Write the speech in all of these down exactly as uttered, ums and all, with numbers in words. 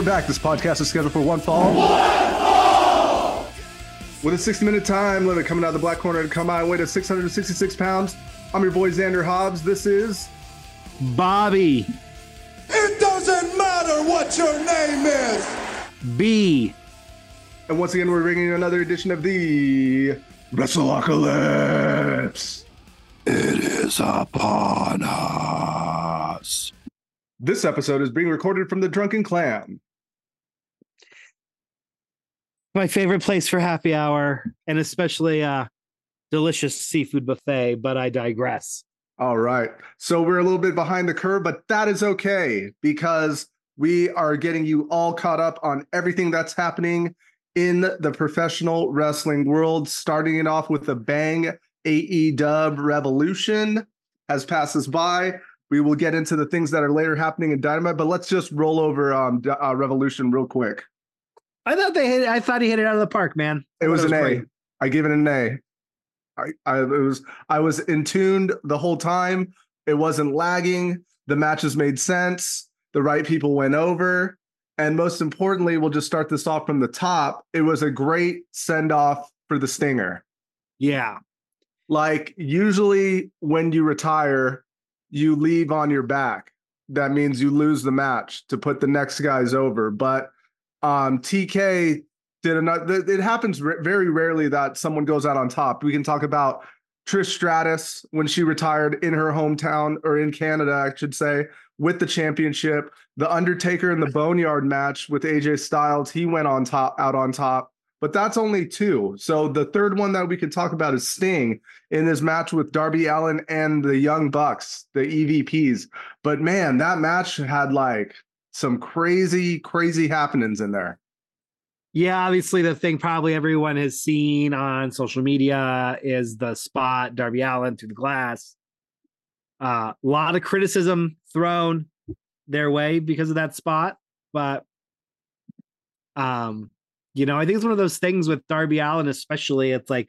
back. This podcast is scheduled for one fall. One fall! With a sixty minute time limit coming out of the black corner to come out weight of six hundred sixty-six pounds. I'm your boy Xander Hobbs. This is Bobby. It doesn't matter what your name is. B. And once again, we're bringing you another edition of the Wrestleapocalypse. It is upon us. This episode is being recorded from the Drunken Clam. My favorite place for happy hour, and especially a delicious seafood buffet, but I digress. All right. So we're a little bit behind the curve, but that is okay because we are getting you all caught up on everything that's happening in the professional wrestling world, starting it off with a bang. A E W Revolution has passed us by. We will get into the things that are later happening in Dynamite, but let's just roll over um, uh, Revolution real quick. I thought they hit, I thought he hit it out of the park, man. It was, it was an great. A. I give it an A. I, I it was I was in tuned the whole time. It wasn't lagging. The matches made sense. The right people went over. And most importantly, we'll just start this off from the top. It was a great send-off for the Stinger. Yeah. Like, usually when you retire, you leave on your back. That means you lose the match to put the next guys over. But um, T K did another. It happens r- very rarely that someone goes out on top. We can talk about Trish Stratus when she retired in her hometown, or in Canada, I should say, with the championship. The Undertaker in the Boneyard match with A J Styles, he went on top, out on top. But that's only two. So the third one that we can talk about is Sting in his match with Darby Allin and the Young Bucks, the E V Ps. But man, that match had like some crazy, crazy happenings in there. Yeah, obviously the thing probably everyone has seen on social media is the spot, Darby Allin through the glass. A uh, lot of criticism thrown their way because of that spot. But, um, you know, I think it's one of those things with Darby Allin, especially. It's like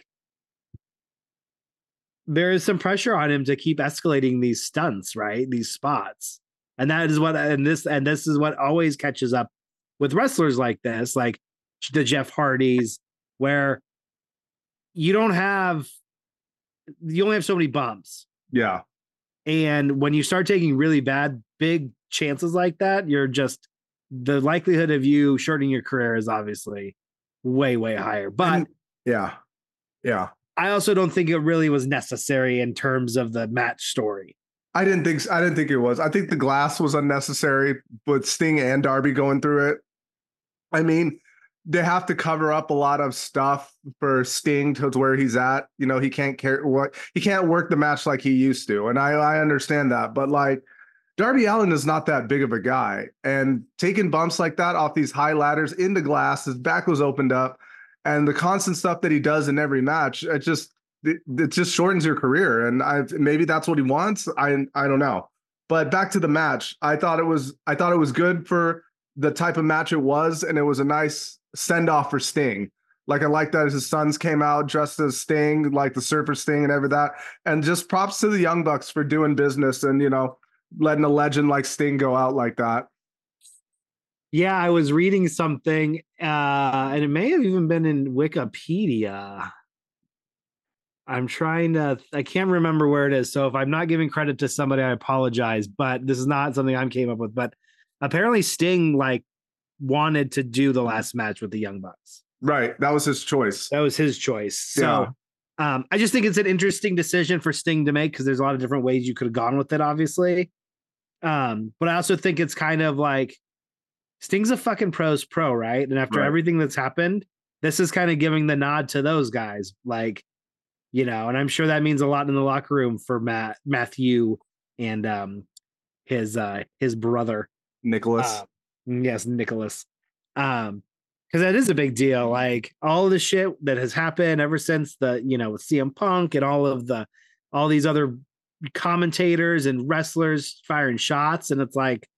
there is some pressure on him to keep escalating these stunts, right? These spots. And that is what, and this, and this is what always catches up with wrestlers like this, like the Jeff Hardys, where you don't have, you only have so many bumps. Yeah. And when you start taking really bad, big chances like that, you're just, the likelihood of you shortening your career is obviously way, way higher. But and, yeah, yeah. I also don't think it really was necessary in terms of the match story. I didn't think I didn't think it was. I think the glass was unnecessary with Sting and Darby going through it. I mean, they have to cover up a lot of stuff for Sting to where he's at. You know, he can't care what he can't work the match like he used to, and I I understand that, but like, Darby Allin is not that big of a guy, and taking bumps like that off these high ladders into glass, his back was opened up, and the constant stuff that he does in every match, it just it, it just shortens your career. And I maybe that's what he wants. I I don't know. But back to the match, I thought it was I thought it was good for the type of match it was, and it was a nice send off for Sting. Like, I like that his sons came out dressed as Sting, like the Surfer Sting and every that, and just props to the Young Bucks for doing business and, you know, letting a legend like Sting go out like that. Yeah, I was reading something, uh, and it may have even been in Wikipedia. I'm trying to, I can't remember where it is. So if I'm not giving credit to somebody, I apologize, but this is not something I came up with. But apparently Sting, like, wanted to do the last match with the Young Bucks. Right. That was his choice. That was his choice. So Yeah. um, I just think it's an interesting decision for Sting to make because there's a lot of different ways you could have gone with it, obviously. Um, but I also think it's kind of like Sting's a fucking pro's pro, right? And after Right. everything that's happened, this is kind of giving the nod to those guys. Like, you know, and I'm sure that means a lot in the locker room for Matt, Matthew and um, his uh, his brother. Nicholas. Uh, yes, Nicholas. Um, because that is a big deal. Like, all of the shit that has happened ever since the, you know, with C M Punk and all of the, all these other commentators and wrestlers firing shots. And it's like,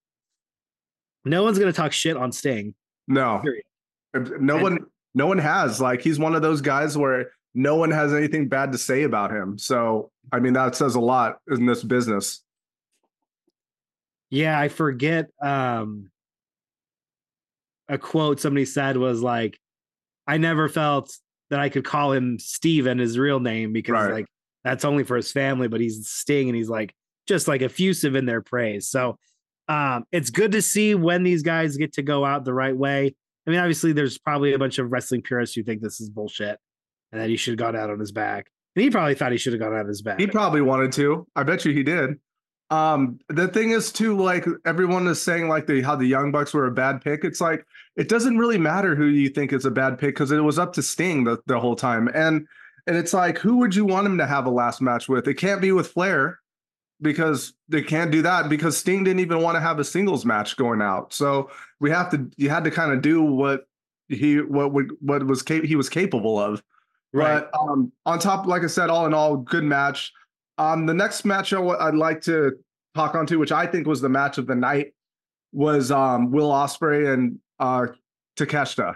no one's going to talk shit on Sting. No, Period. no And- one, no one has. Like, he's one of those guys where no one has anything bad to say about him. So, I mean, that says a lot in this business. Yeah, I forget. Um, a quote somebody said was like, I never felt that I could call him Steven, his real name, because Right. like that's only for his family, but he's Sting and he's like just like effusive in their praise. So um, it's good to see when these guys get to go out the right way. I mean, obviously, there's probably a bunch of wrestling purists who think this is bullshit and that he should have gone out on his back. And he probably thought he should have gone out on his back. He probably wanted to. I bet you he did. Um, the thing is too, like everyone is saying like the how the Young Bucks were a bad pick. It's like it doesn't really matter who you think is a bad pick because it was up to Sting the, the whole time. And and it's like, who would you want him to have a last match with? It can't be with Flair because they can't do that because Sting didn't even want to have a singles match going out. So we have to you had to kind of do what he what would what was cap- he was capable of. Right. But um, on top, like I said, all in all, good match. Um, the next match I'd like to talk on to, which I think was the match of the night, was um, Will Ospreay and uh, Takeshita.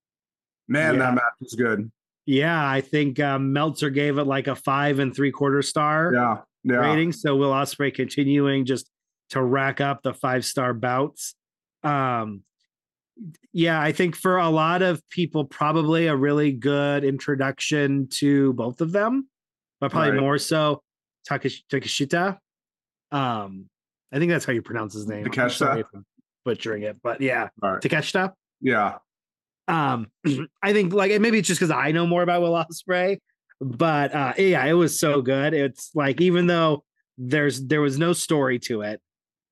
Man, Yeah. that match was good. Yeah, I think um, Meltzer gave it like a five and three quarter star Yeah, yeah. rating. So Will Ospreay continuing just to rack up the five star bouts. Um, yeah, I think for a lot of people, probably a really good introduction to both of them, but probably Right. more so Takesh- Takeshita. Um, I think that's how you pronounce his name. I'm Takeshita? sorry if I'm butchering it, but yeah, All right. Takeshita. Yeah, Um, I think like maybe it's just because I know more about Will Ospreay, but uh, yeah, it was so good. It's like even though there's there was no story to it,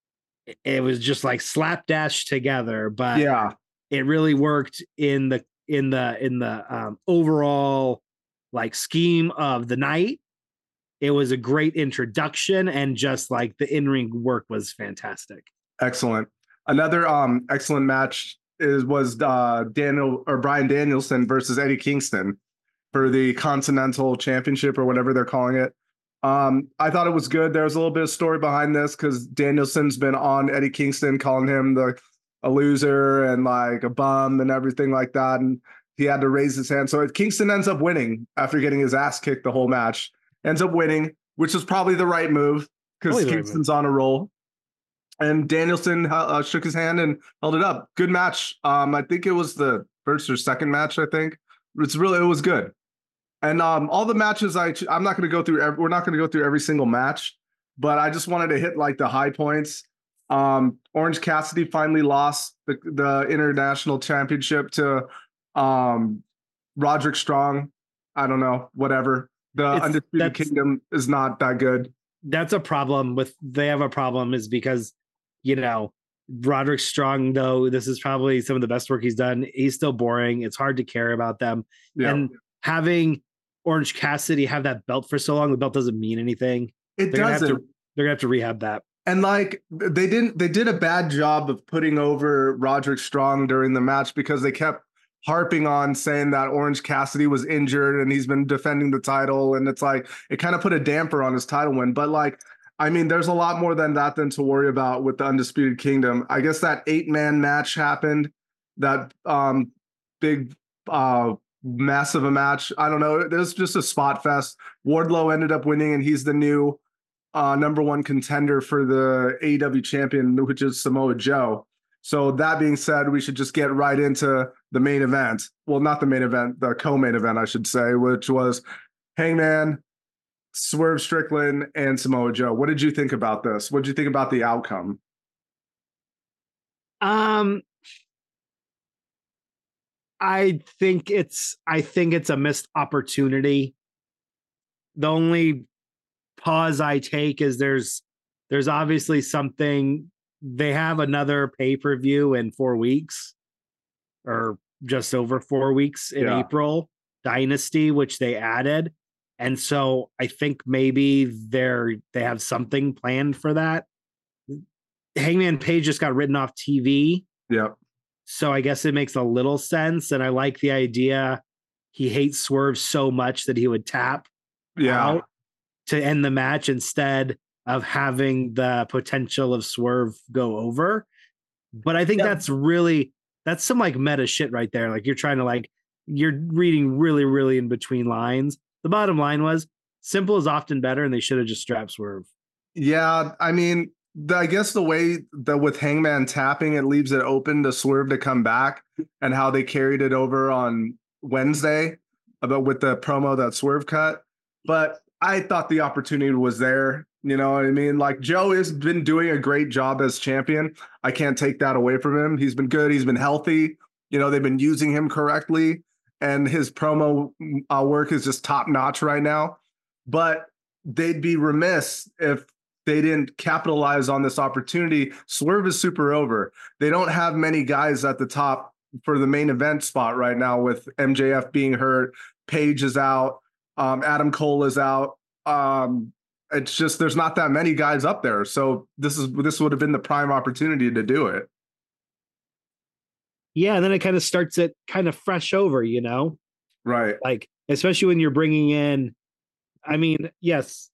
it- it was just like slapdash together. But yeah. it really worked in the in the in the um, overall like scheme of the night. It was a great introduction, and just like the in ring work was fantastic. Excellent. Another um excellent match is was uh Daniel or Bryan Danielson versus Eddie Kingston for the Continental Championship or whatever they're calling it. Um, I thought it was good. There was a little bit of story behind this because Danielson's been on Eddie Kingston, calling him the a loser and like a bum and everything like that, and he had to raise his hand. So Kingston ends up winning after getting his ass kicked the whole match. Ends up winning, which was probably the right move because Probably the right Kingston's on a roll. And Danielson uh, shook his hand and held it up. Good match. Um, I think it was the first or second match. I think it's really it was good. And um, all the matches I I'm not going to go through. Every, we're not going to go through every single match, but I just wanted to hit like the high points. Um, Orange Cassidy finally lost the the international championship to um, Roderick Strong. I don't know, whatever. The It's- Undisputed that's- Kingdom is not that good. That's a problem with they have a problem is because you know Roderick Strong, though this is probably some of the best work he's done, he's still boring. It's hard to care about them. Yeah, And having Orange Cassidy have that belt for so long, the belt doesn't mean anything. it They're gonna have doesn't. to they're gonna have to rehab that. And like they didn't they did a bad job of putting over Roderick Strong during the match because they kept harping on saying that Orange Cassidy was injured and he's been defending the title, and it's like it kind of put a damper on his title win. But like I mean, there's a lot more than that than to worry about with the Undisputed Kingdom. I guess that eight-man match happened, that um big uh massive a match. I don't know. There's just a spot fest. Wardlow ended up winning, and he's the new uh, number one contender for the A E W champion, which is Samoa Joe. So that being said, we should just get right into the main event. Well, not the main event, the co-main event, I should say, which was Hangman, Swerve Strickland, and Samoa Joe. What did you think about this? What did you think about the outcome? Um I think it's I think it's a missed opportunity. The only pause I take is there's there's obviously something they have another pay-per-view in four weeks or just over four weeks in Yeah. April, Dynasty, which they added. And so I think maybe they're they have something planned for that. Hangman Page just got written off T V. Yep. So I guess it makes a little sense. And I like the idea. He hates Swerve so much that he would tap Yeah. out to end the match instead of having the potential of Swerve go over. But I think Yeah. that's really, that's some like meta shit right there. Like you're trying to like, you're reading really, really in between lines. The bottom line was simple is often better, and they should have just strapped Swerve. Yeah. I mean, the, I guess the way that with Hangman tapping, it leaves it open to Swerve to come back, and how they carried it over on Wednesday about with the promo that Swerve cut. But I thought the opportunity was there. You know what I mean? Like, Joe has been doing a great job as champion. I can't take that away from him. He's been good. He's been healthy. You know, they've been using him correctly, and his promo uh, work is just top notch right now. But they'd be remiss if they didn't capitalize on this opportunity. Swerve is super over. They don't have many guys at the top for the main event spot right now, with M J F being hurt. Paige is out. Um, Adam Cole is out. Um, it's just, there's not that many guys up there. So this is, this would have been the prime opportunity to do it. Yeah. And then it kind of starts it kind of fresh over, you know? Right. Like, especially when you're bringing in, I mean, yes,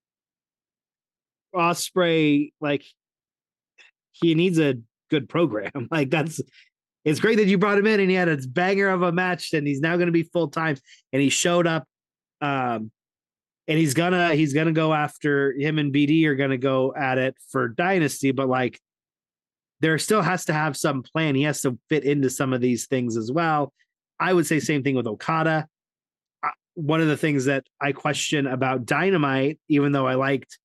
Ospreay, like, he needs a good program. Like, that's, it's great that you brought him in and he had a banger of a match, and he's now going to be full time, and he showed up. Um, and he's gonna, he's gonna go after him, and B D are going to go at it for Dynasty, but like, there still has to have some plan. He has to fit into some of these things as well. I would say same thing with Okada. Uh, one of the things that I question about Dynamite, even though I liked,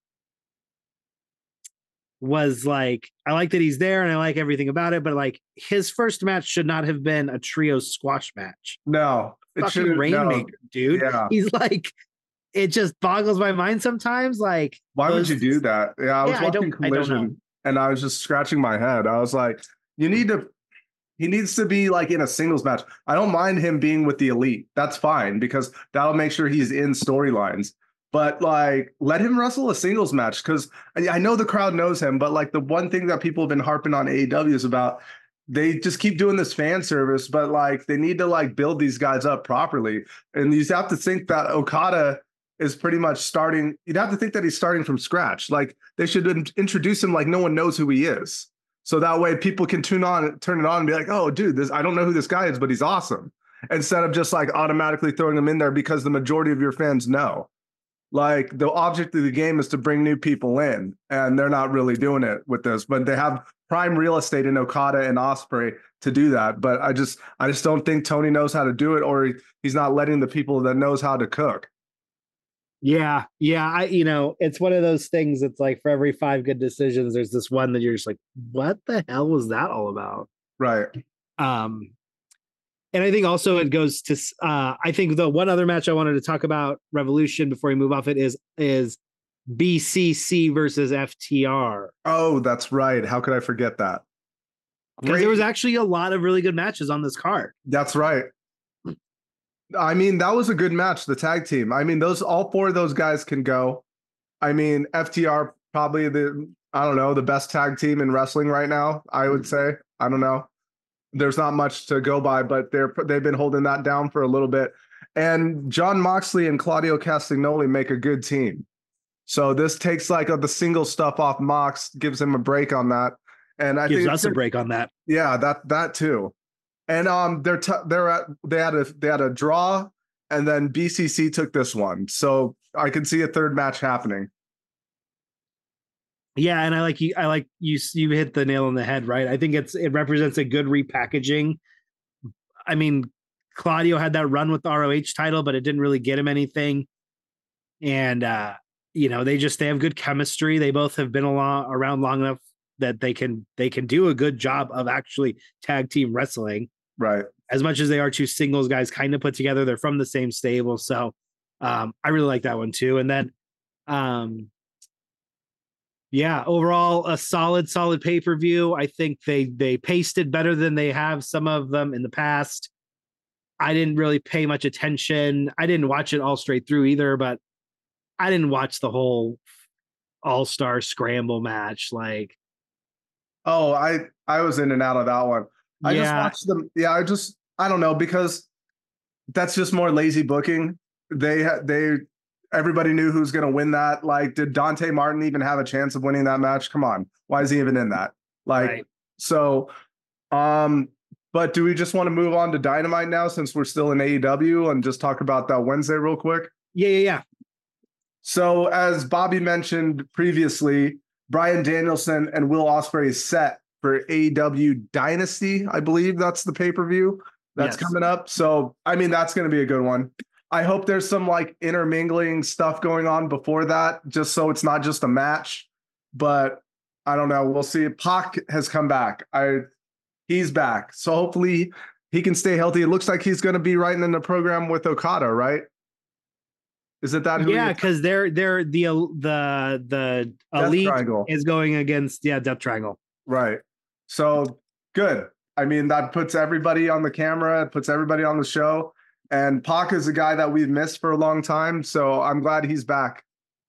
was like, I like that he's there and I like everything about it, but like, his first match should not have been a trio squash match. No, it Fucking should Rainmaker, no. dude. Yeah. He's like, it just boggles my mind sometimes. Like, why those, would you do that? Yeah, I was yeah, watching I don't, Collision, I don't know. and I was just scratching my head. I was like, you need to, he needs to be like in a singles match. I don't mind him being with the Elite. That's fine, because that'll make sure he's in storylines. But like, let him wrestle a singles match, because I, I know the crowd knows him, but like, the one thing that people have been harping on A E W is about, they just keep doing this fan service, but like, they need to like build these guys up properly. And you have to think that Okada is pretty much starting, you'd have to think that he's starting from scratch. Like, they should in- introduce him like no one knows who he is. So that way people can tune on, turn it on and be like, oh, dude, this, I don't know who this guy is, but he's awesome. Instead of just like automatically throwing him in there because the majority of your fans know. Like, the object of the game is to bring new people in, and they're not really doing it with this, but they have prime real estate in Okada and Ospreay to do that. But I just, I just don't think Tony knows how to do it, or he, he's not letting the people that knows how to cook. Yeah. Yeah. I, you know, it's one of those things. It's like, for every five good decisions, there's this one that you're just like, what the hell was that all about? Right. Um, And I think also it goes to, uh, I think the one other match I wanted to talk about, Revolution, before we move off it, is is B C C versus F T R. Oh, that's right. How could I forget that? Because there was actually a lot of really good matches on this card. That's right. I mean, that was a good match, the tag team. I mean, those, all four of those guys can go. I mean, F T R probably the, I don't know, the best tag team in wrestling right now, I would say. I don't know. There's not much to go by, but they're they've been holding that down for a little bit. And John Moxley and Claudio Castagnoli make a good team. So this takes like a, the single stuff off Mox, gives him a break on that. And I Gives think us a break on that. Yeah, that that too. And um, they're t- they're at they had a they had a draw, and then B C C took this one. So I can see a third match happening. Yeah, and I like you. I like you. You hit the nail on the head, right? I think it's it represents a good repackaging. I mean, Claudio had that run with the R O H title, but it didn't really get him anything. And uh, you know, they just they have good chemistry. They both have been along around long enough that they can they can do a good job of actually tag team wrestling. Right. As much as they are two singles guys, kind of put together, they're from the same stable. So um, I really like that one too. And then. Um, Yeah, overall a solid, solid pay-per-view. I think they they paced it better than they have some of them in the past. I didn't really pay much attention. I didn't watch it all straight through either, but I didn't watch the whole All-Star Scramble match. Like, oh, I I was in and out of that one. I yeah. just watched them. Yeah, I just I don't know, because that's just more lazy booking. They had they. Everybody knew who's going to win that. Like, did Dante Martin even have a chance of winning that match? Come on. Why is he even in that? Like, Right. so, um, but do we just want to move on to Dynamite now, since we're still in A E W, and just talk about that Wednesday real quick? Yeah, yeah, yeah. So as Bobby mentioned previously, Bryan Danielson and Will Ospreay is set for A E W Dynasty. I believe that's the pay-per-view that's Yes. coming up. So, I mean, that's going to be a good one. I hope there's some like intermingling stuff going on before that, just so it's not just a match. But I don't know. We'll see. Pac has come back. I he's back. So hopefully he can stay healthy. It looks like he's going to be right in the program with Okada, right? Is it that? Who Yeah, he- because they're they're the the the Death elite Triangle. is going against yeah Death Triangle. Right. So good. I mean, that puts everybody on the camera, it puts everybody on the show. And Pac is a guy that we've missed for a long time. So I'm glad he's back.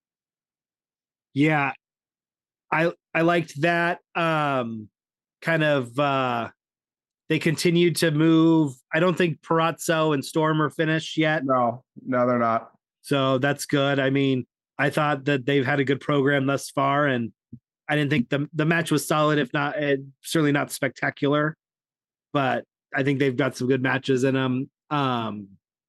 Yeah, I I liked that. Um, kind of uh, they continued to move. I don't think Perazzo and Storm are finished yet, No, no, they're not. so that's good. I mean, I thought that they've had a good program thus far, and I didn't think the the match was solid, if not uh, certainly not spectacular, but I think they've got some good matches in them. Um,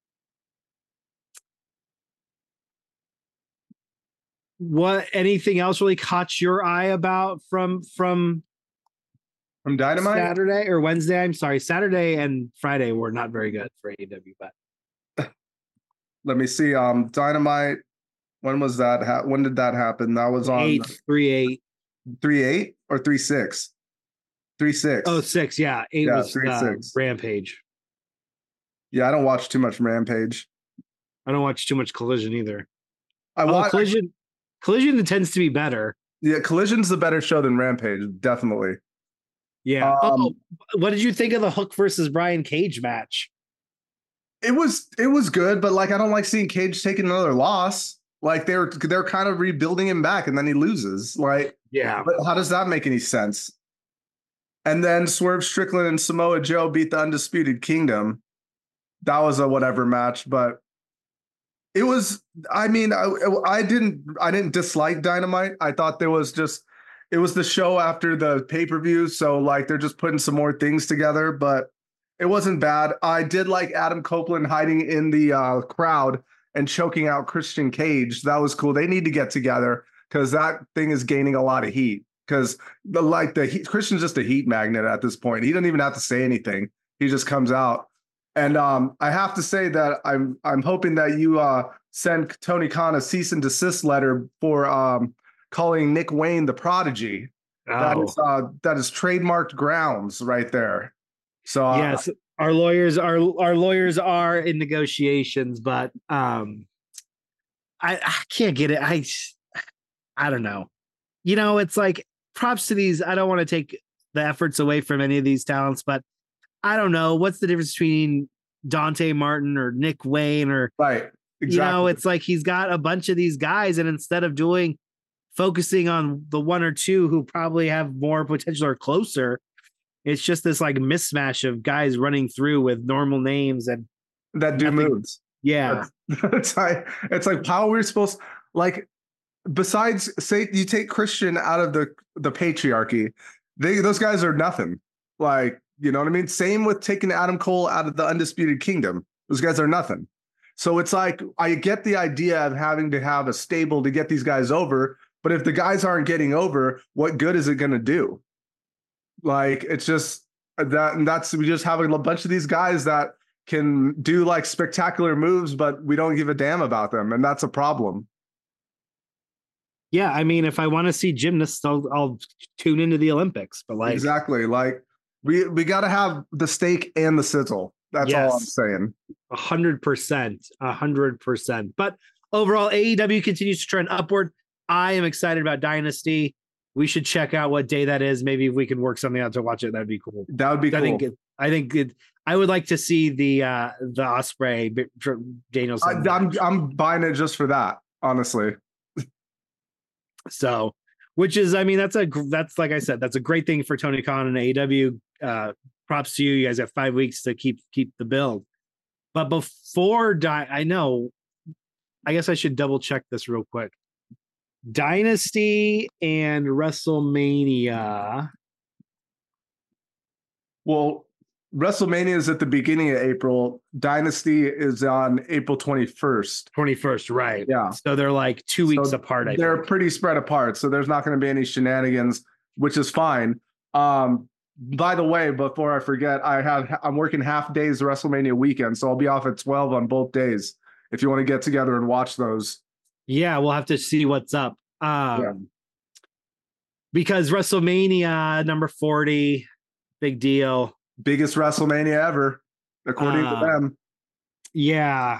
what anything else really caught your eye about from from From Dynamite? Saturday or Wednesday? I'm sorry, Saturday and Friday were not very good for A E W, but Let me see. Um, Dynamite. When was that? Ha- when did that happen? That was on eight three eight three eight or three six? Three six. oh six, yeah, eight Yeah, was three, uh, six. Rampage. Yeah, I don't watch too much Rampage. I don't watch too much Collision either. I Oh, watch. Collision, Collision tends to be better. Yeah, Collision's the better show than Rampage, definitely. Yeah. Um, oh, what did you think of the Hook versus Brian Cage match? It was it was good, but like I don't like seeing Cage take another loss. Like they're they're kind of rebuilding him back, and then he loses. Like, Yeah. but how does that make any sense? And then Swerve Strickland and Samoa Joe beat the Undisputed Kingdom. That was a whatever match, but it was. I mean, I, I didn't I didn't dislike Dynamite. I thought there was just it was the show after the pay per view, so like they're just putting some more things together, but. It wasn't bad. I did like Adam Copeland hiding in the uh, crowd and choking out Christian Cage. That was cool. They need to get together because that thing is gaining a lot of heat. Because the like the heat, Christian's just a heat magnet at this point. He doesn't even have to say anything. He just comes out. And um, I have to say that I'm I'm hoping that you uh, send Tony Khan a cease and desist letter for um, calling Nick Wayne the Prodigy. That Oh. is uh, that is trademarked grounds right there. So uh, Yes, our lawyers are our lawyers are in negotiations, but um, I, I can't get it. I I don't know. You know, it's like props to these. I don't want to take the efforts away from any of these talents, but I don't know what's the difference between Dante Martin or Nick Wayne or right, exactly. you know, it's like he's got a bunch of these guys, and instead of doing focusing on the one or two who probably have more potential or closer. It's just this like mismatch of guys running through with normal names and that do nothing. moves. Yeah. It's like it's like how we're supposed like besides say you take Christian out of the the patriarchy, they those guys are nothing. Like, you know what I mean? Same with taking Adam Cole out of the Undisputed Kingdom. Those guys are nothing. So it's like I get the idea of having to have a stable to get these guys over, but if the guys aren't getting over, what good is it going to do? Like, it's just that, and that's, we just have a bunch of these guys that can do like spectacular moves, but we don't give a damn about them. And that's a problem. Yeah. I mean, if I want to see gymnasts, I'll, I'll tune into the Olympics, but like, exactly. Like we, we got to have the steak and the sizzle. That's Yes. all I'm saying. a hundred percent, a hundred percent. But overall, A E W continues to trend upward. I am excited about Dynasty. We should check out what day that is. Maybe if we can work something out to watch it, that'd be cool. That would be I cool. think it, I think it, I would like to see the uh the Osprey Danielson. I, I'm, I'm buying it just for that, honestly. So, which is, I mean, that's a that's like I said, that's a great thing for Tony Khan and A E W. Uh, props to you. You guys have five weeks to keep keep the build. But before Di- I know, I guess I should double check this real quick. Dynasty and WrestleMania. Well, WrestleMania is at the beginning of April. Dynasty is on April twenty-first. twenty-first, right? Yeah. So they're like two weeks So apart. I they're think. pretty spread apart. So there's not going to be any shenanigans, which is fine. Um, by the way, before I forget, I have I'm working half days WrestleMania weekend, so I'll be off at twelve on both days. If you want to get together and watch those. Yeah, we'll have to see what's up. Um, Yeah. Because WrestleMania number forty, big deal. Biggest WrestleMania ever, according Uh, to them. Yeah.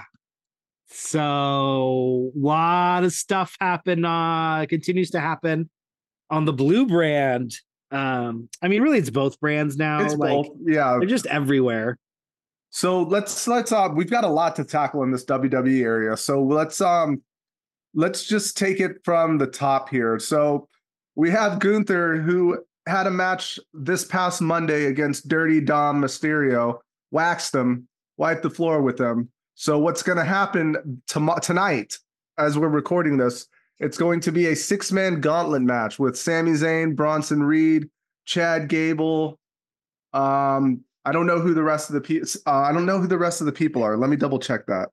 So a lot of stuff happened, uh, continues to happen on the Blue brand. Um, I mean, really, it's both brands now. It's like both. Yeah. they're just everywhere. So let's let's uh we've got a lot to tackle in this W W E area. So let's um let's just take it from the top here. So we have Gunther, who had a match this past Monday against Dirty Dom Mysterio, waxed him, wiped the floor with him. So what's going to happen tom- tonight, as we're recording this, it's going to be a six-man gauntlet match with Sami Zayn, Bronson Reed, Chad Gable. Um, I don't know who the rest of the pe- uh, I don't know who the rest of the people are. Let me double check that.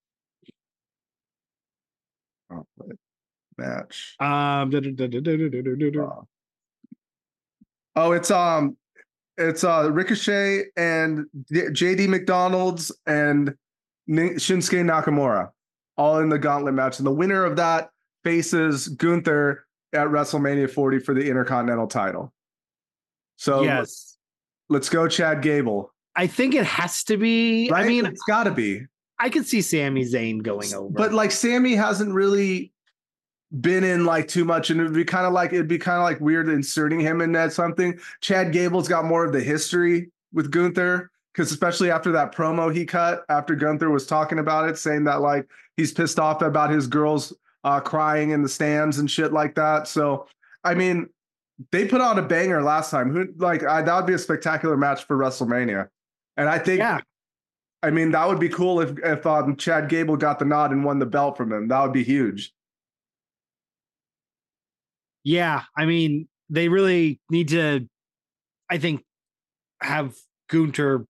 Oh, match. Um, du- du- du- du- du- du- du- du- du- du. Uh, oh, it's um, it's uh Ricochet and D- J D McDonald's and Ni- Shinsuke Nakamura, all in the gauntlet match, and the winner of that faces Gunther at WrestleMania forty for the Intercontinental title. So Yes, let's go, Chad Gable. I think it has to be. Right? I mean, It's got to be. I could see Sami Zayn going over, But like Sammy hasn't really been in like too much, and it'd be kind of like it'd be kind of like weird inserting him in that something. Chad Gable's got more of the history with Gunther, because especially after that promo he cut after Gunther was talking about it, saying that like he's pissed off about his girls uh, crying in the stands and shit like that. So I mean, they put on a banger last time. Who like I, that would be a spectacular match for WrestleMania, and I think. yeah, I mean, that would be cool if if um, Chad Gable got the nod and won the belt from him. That would be huge. yeah. I mean, they really need to, I think, have Gunter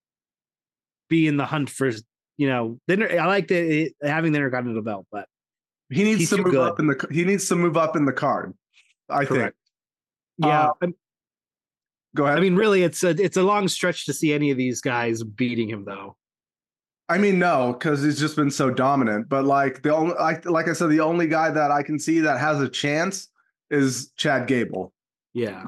be in the hunt for, you know, the, inter- I like the having the Intercontinental belt, but He needs He's to too move good. up in the he needs to move up in the card. I Correct. think. yeah, Uh, I'm- Go ahead. I mean, really, it's a it's a long stretch to see any of these guys beating him, though. I mean, no, because he's just been so dominant. But like the only like like I said, the only guy that I can see that has a chance is Chad Gable. Yeah,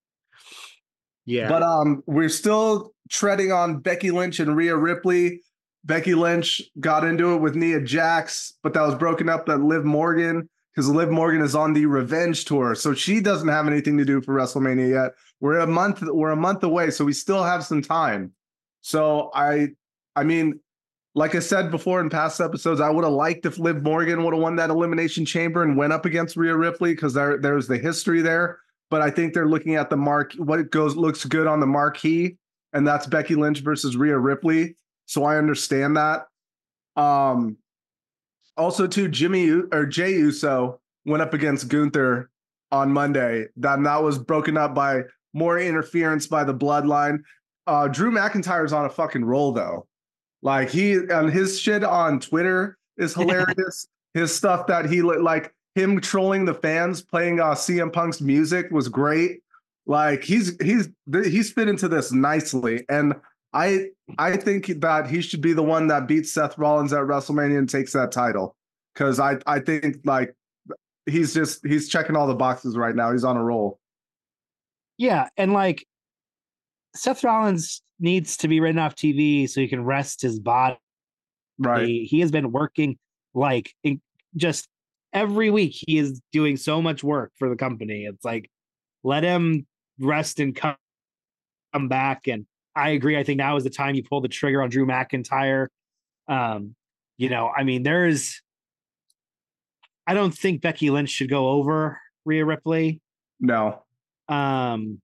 yeah, But um, we're still treading on Becky Lynch and Rhea Ripley. Becky Lynch got into it with Nia Jax, but that was broken up at Liv Morgan because Liv Morgan is on the Revenge Tour, so she doesn't have anything to do for WrestleMania yet. We're a month. We're a month away, so we still have some time. So I, I mean, like I said before in past episodes, I would have liked if Liv Morgan would have won that Elimination Chamber and went up against Rhea Ripley because there, there's the history there. But I think they're looking at the mark, what it goes looks good on the marquee, and that's Becky Lynch versus Rhea Ripley. So I understand that. Um, also, too, Jimmy U- or Jay Uso went up against Gunther on Monday. That that was broken up by more interference by the Bloodline. Uh, Drew McIntyre's on a fucking roll though. Like he and his shit on Twitter is hilarious. His stuff that he like him trolling the fans, playing uh, C M Punk's music was great. Like he's he's he's fit into this nicely, and I I think that he should be the one that beats Seth Rollins at WrestleMania and takes that title, because I I think like he's just he's checking all the boxes right now. He's on a roll. yeah, and like Seth Rollins needs to be written off T V so he can rest his body. Right. He, he has been working like in, just every week. He is doing so much work for the company. It's like let him rest and come come back. And I agree. I think now is the time you pull the trigger on Drew McIntyre. Um, you know, I mean, there's. I don't think Becky Lynch should go over Rhea Ripley. No. Um,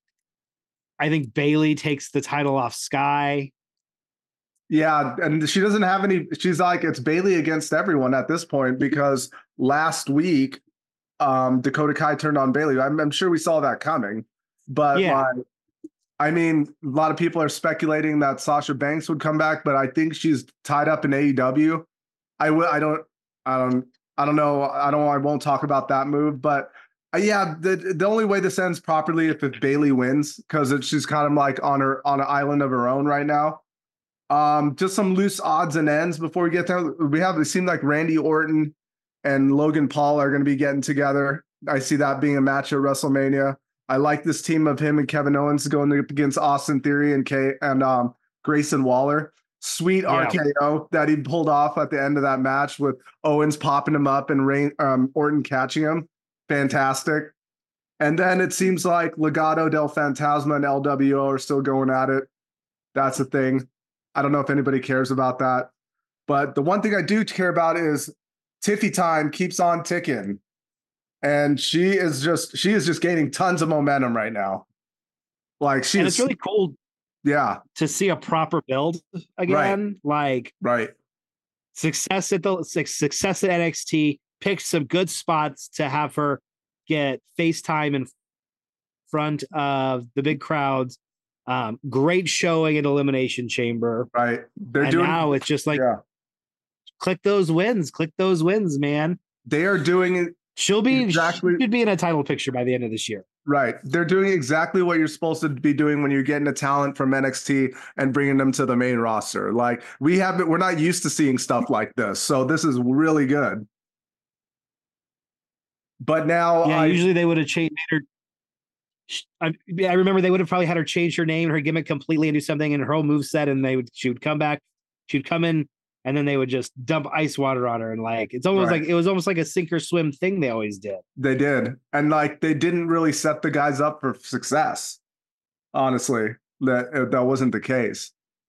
I think Bayley takes the title off Sky. Yeah, and she doesn't have any. She's like it's Bayley against everyone at this point because last week, um, Dakota Kai turned on Bayley. I'm, I'm sure we saw that coming, but Yeah. like, I mean, a lot of people are speculating that Sasha Banks would come back, but I think she's tied up in A E W. I will. I don't. I don't. I don't know. I don't. I won't talk about that move. But uh, yeah, the the only way this ends properly if if Bailey wins, because she's kind of like on her on an island of her own right now. Um, just some loose odds and ends before we get there. We have. It seemed like Randy Orton and Logan Paul are going to be getting together. I see that being a match at WrestleMania. I like this team of him and Kevin Owens going up against Austin Theory and K and um, Grayson Waller. Sweet yeah. R K O that he pulled off at the end of that match with Owens popping him up and Rain, um, Orton catching him. Fantastic. And then it seems like Legado del Fantasma and L W O are still going at it. That's the thing. I don't know if anybody cares about that. But the one thing I do care about is Tiffy time keeps on ticking. And she is just she is just gaining tons of momentum right now. Like she and is, it's really cool yeah, to see a proper build again. Right. Like right. Success at the success at N X T, picked some good spots to have her get FaceTime in front of the big crowds. Um, great showing at Elimination Chamber. Right. They're and doing now it's just like yeah. click those wins, click those wins, man. They are doing it. She'll be exactly. She could be in a title picture by the end of this year. Right. They're doing exactly what you're supposed to be doing when you're getting a talent from N X T and bringing them to the main roster. Like we haven't, we're not used to seeing stuff like this. So this is really good. But now, yeah, I, usually they would have changed her. I, I remember they would have probably had her change her name and her gimmick completely and do something and her whole moveset, and they would she would come back, she'd come in, and then they would just dump ice water on her, and like it's almost right. like it was almost like a sink or swim thing they always did. They did, and like they didn't really set the guys up for success. Honestly, that that wasn't the case.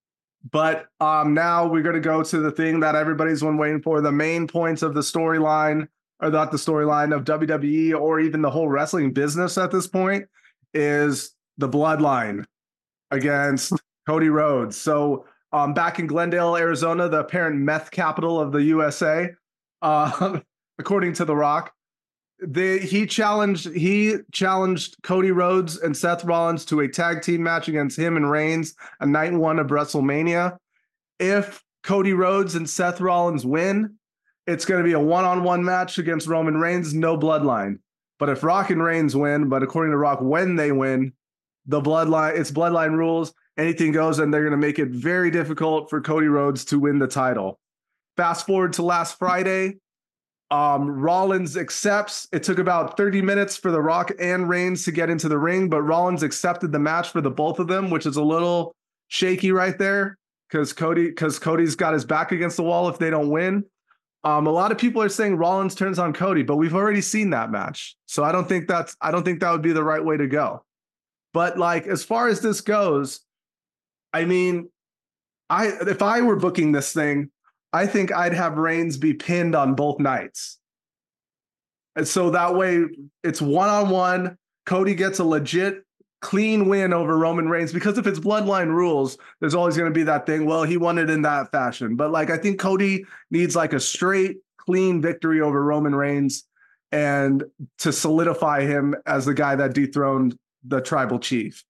But um, now we're going to go to the thing that everybody's been waiting for: the main points of the storyline, or not the storyline of W W E, or even the whole wrestling business at this point, is the Bloodline against Cody Rhodes. So. Um, back in Glendale, Arizona, the apparent meth capital of the U S A, uh, according to The Rock, they, he challenged he challenged Cody Rhodes and Seth Rollins to a tag team match against him and Reigns on night one of WrestleMania. If Cody Rhodes and Seth Rollins win, it's going to be a one-on-one match against Roman Reigns, no bloodline. But if Rock and Reigns win, but according to Rock, when they win, the bloodline, it's bloodline rules. Anything goes, and they're going to make it very difficult for Cody Rhodes to win the title. Fast forward to last Friday. Um, Rollins accepts. It took about thirty minutes for The Rock and Reigns to get into the ring, but Rollins accepted the match for the both of them, which is a little shaky right there because Cody, because Cody's got his back against the wall if they don't win. Um, a lot of people are saying Rollins turns on Cody, but we've already seen that match, so I don't think that's I don't think that would be the right way to go. But like as far as this goes. I mean, I if I were booking this thing, I think I'd have Reigns be pinned on both nights. And so that way it's one-on-one. Cody gets a legit clean win over Roman Reigns because if it's bloodline rules, there's always going to be that thing, well, he won it in that fashion. But like I think Cody needs like a straight, clean victory over Roman Reigns and to solidify him as the guy that dethroned the tribal chief.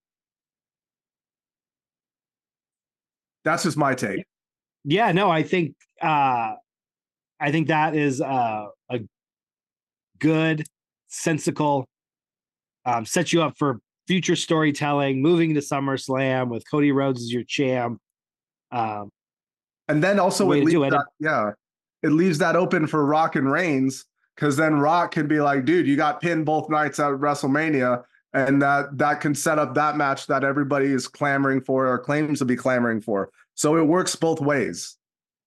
That's just my take. Yeah, no, I think uh, I think that is uh, a good, sensical, um, set you up for future storytelling, moving to SummerSlam with Cody Rhodes as your champ. Um, and then also it leaves it. that, yeah, it leaves that open for Rock and Reigns because then Rock can be like, dude, you got pinned both nights at WrestleMania. And that that can set up that match that everybody is clamoring for or claims to be clamoring for. So it works both ways.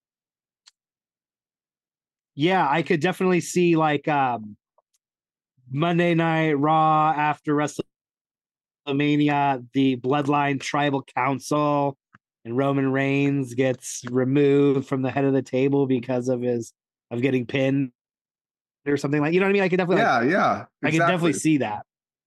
Yeah, I could definitely see like um, Monday Night Raw after WrestleMania, the Bloodline Tribal Council, and Roman Reigns gets removed from the head of the table because of his of getting pinned or something like. You know what I mean? I could definitely. Yeah, like, yeah. Exactly. I could definitely see that.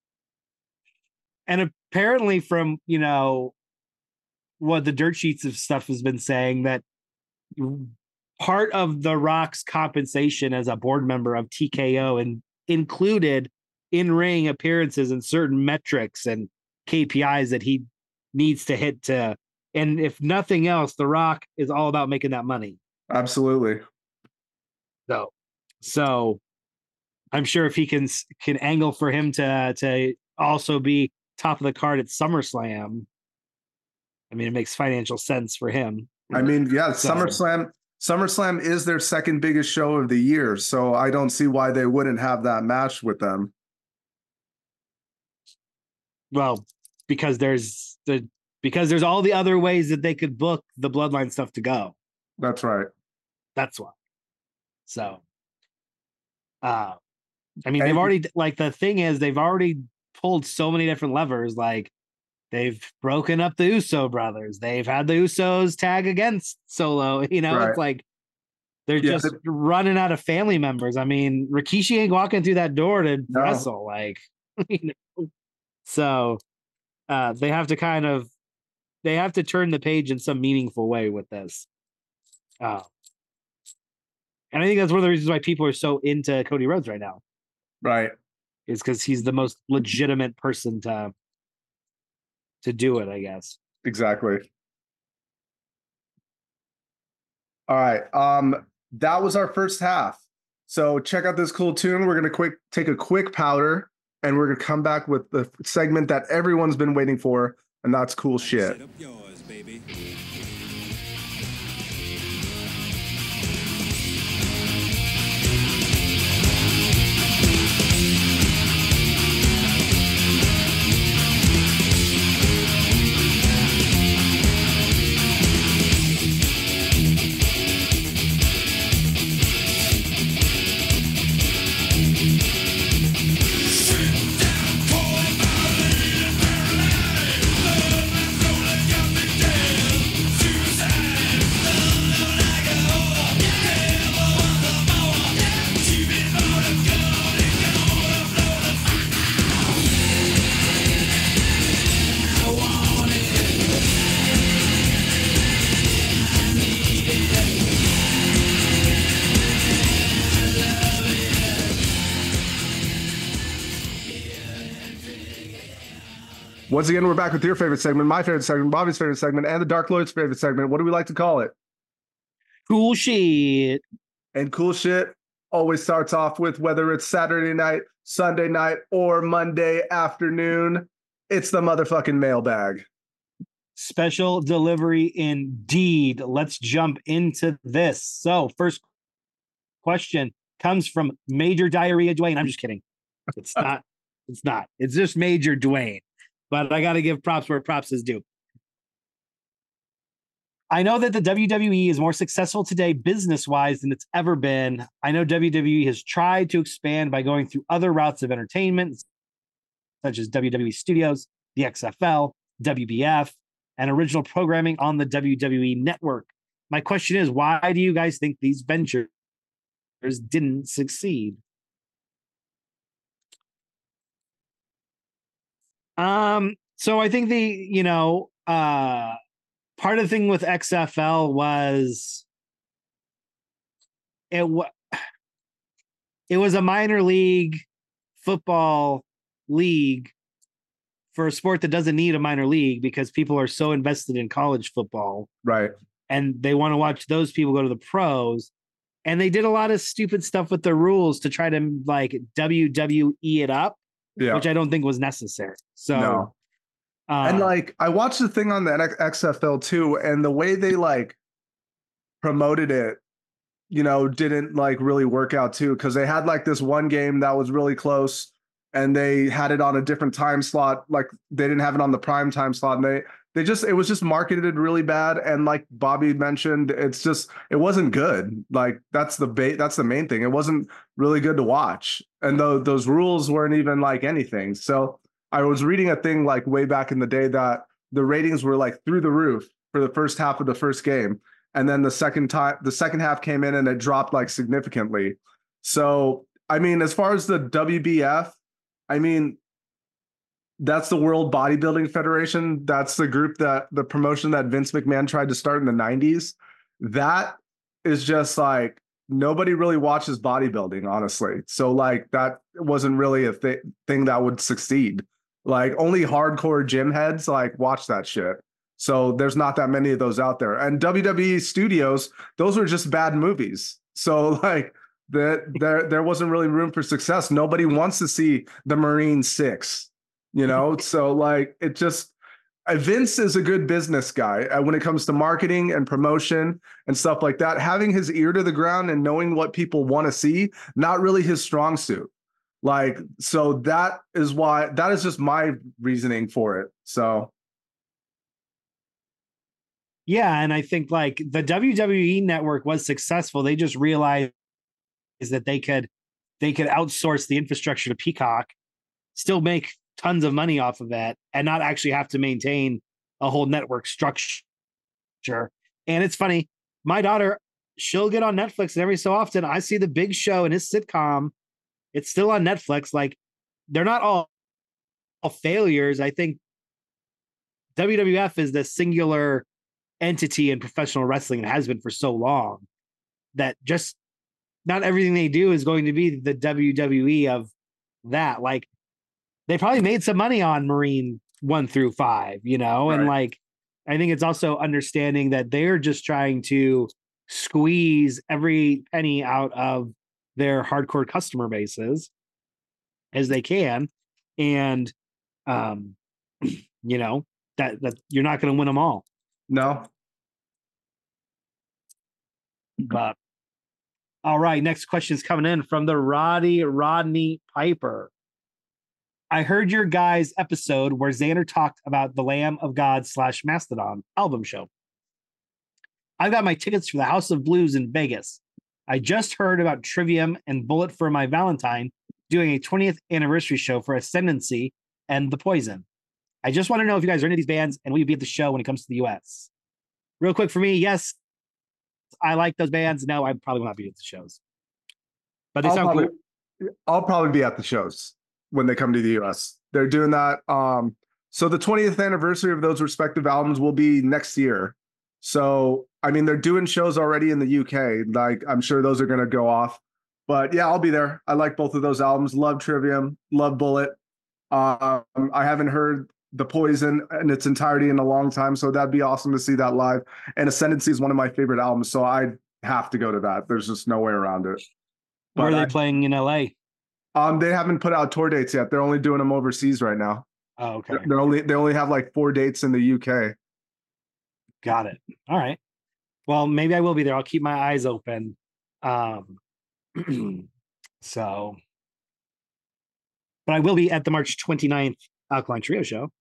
And apparently from, you know, what the dirt sheets of stuff has been saying that part of The Rock's compensation as a board member of T K O and included in-ring appearances and certain metrics and K P Is that he needs to hit to, and if nothing else, The Rock is all about making that money. Absolutely. So, so I'm sure if he can can angle for him to to also be top of the card at SummerSlam, I mean, it makes financial sense for him. I mean, yeah, So- SummerSlam. SummerSlam is their second biggest show of the year, so I don't see why they wouldn't have that match with them. Well, because there's the because there's all the other ways that they could book the Bloodline stuff to go. That's right. That's why. So, uh, I mean, And- they've already like the thing is they've already pulled so many different levers. Like they've broken up the Uso brothers. They've had the Usos tag against Solo. You know, Right. it's like they're Yeah, just they- running out of family members. I mean, Rikishi ain't walking through that door to No. wrestle. Like, you know, so uh, they have to kind of they have to turn the page in some meaningful way with this. Uh, and I think that's one of the reasons why people are so into Cody Rhodes right now. Right. Is because he's the most legitimate person to to do it, I guess. Exactly. All right. Um, that was our first half. So check out this cool tune. We're gonna quick take a quick powder, and we're gonna come back with the segment that everyone's been waiting for, and that's cool shit. Set up yours, baby. Once again, we're back with your favorite segment, my favorite segment, Bobby's favorite segment, and the Dark Lord's favorite segment. What do we like to call it? Cool shit. And cool shit always starts off with whether it's Saturday night, Sunday night, or Monday afternoon. It's the motherfucking mailbag. Special delivery indeed. Let's jump into this. So, first question comes from Major Diarrhea Dwayne. I'm just kidding. It's not. It's not. It's just Major Dwayne. But I got to give props where props is due. I know that the W W E is more successful today business-wise than it's ever been. I know W W E has tried to expand by going through other routes of entertainment, such as W W E Studios, the X F L, W B F, and original programming on the W W E Network. My question is, why do you guys think these ventures didn't succeed? Um, so I think the, you know, uh, part of the thing with X F L was it was it was a minor league football league for a sport that doesn't need a minor league because people are so invested in college football, Right. and they want to watch those people go to the pros. And they did a lot of stupid stuff with the rules to try to like W W E it up, Yeah. which I don't think was necessary. So, No. uh, And like I watched the thing on the X F L too, and the way they like promoted it, you know, didn't like really work out too, because they had like this one game that was really close, and they had it on a different time slot. Like they didn't have it on the prime time slot, and they they just it was just marketed really bad. And like Bobby mentioned, it's just it wasn't good. Like that's the bait. That's the main thing. It wasn't really good to watch, and though those rules weren't even like anything. So I was reading a thing like way back in the day that the ratings were like through the roof for the first half of the first game. And then the second time, the second half came in and it dropped like significantly. So, I mean, as far as the W B F, I mean, that's the World Bodybuilding Federation. That's the group that the promotion that Vince McMahon tried to start in the nineties. That is just like, nobody really watches bodybuilding, honestly. So like that wasn't really a th- thing that would succeed. Like only hardcore gym heads like watch that shit. So there's not that many of those out there. And W W E Studios, those were just bad movies. So like that there there wasn't really room for success. Nobody wants to see the Marine Six, you know? So like it just uh, Vince is a good business guy uh, when it comes to marketing and promotion and stuff like that. Having his ear to the ground and knowing what people want to see, not really his strong suit. Like, so that is why that is just my reasoning for it. So Yeah, and I think like the W W E network was successful. They just realized that they could they could outsource the infrastructure to Peacock, still make tons of money off of it, and not actually have to maintain a whole network structure. And it's funny, my daughter, she'll get on Netflix, and every so often I see the Big Show and his sitcom. It's still on Netflix. Like they're not all, all failures. I think W W F is the singular entity in professional wrestling and has been for so long that just not everything they do is going to be the W W E of that. Like they probably made some money on Marine one through five, you know, right. And like I think it's also understanding that they're just trying to squeeze every penny out of their hardcore customer bases as they can, and um you know that that you're not going to win them all. No. But all right, next question is coming in from the Roddy Rodney Piper. I heard your guys' episode where Xander talked about the Lamb of God slash Mastodon album show. I've got my tickets for the House of Blues in Vegas. I just heard about Trivium and Bullet for My Valentine doing a twentieth anniversary show for Ascendancy and The Poison. I just want to know if you guys are into these bands and will you be at the show when it comes to the U S? Real quick for me, yes, I like those bands. No, I probably will not be at the shows. But they I'll sound probably, cool. I'll probably be at the shows when they come to the U S. They're doing that. Um, so the twentieth anniversary of those respective albums will be next year. So, I mean, they're doing shows already in the U K. Like, I'm sure those are going to go off. But yeah, I'll be there. I like both of those albums. Love Trivium. Love Bullet. Um, I haven't heard The Poison in its entirety in a long time, so that'd be awesome to see that live. And Ascendancy is one of my favorite albums, so I have to go to that. There's just no way around it. But where are they I, playing in L A? Um, they haven't put out tour dates yet. They're only doing them overseas right now. Oh, okay. They're only they only have like four dates in the U K. Got it. All right. Well, maybe I will be there. I'll keep my eyes open. Um, so, but I will be at the March twenty-ninth Alkaline Trio show.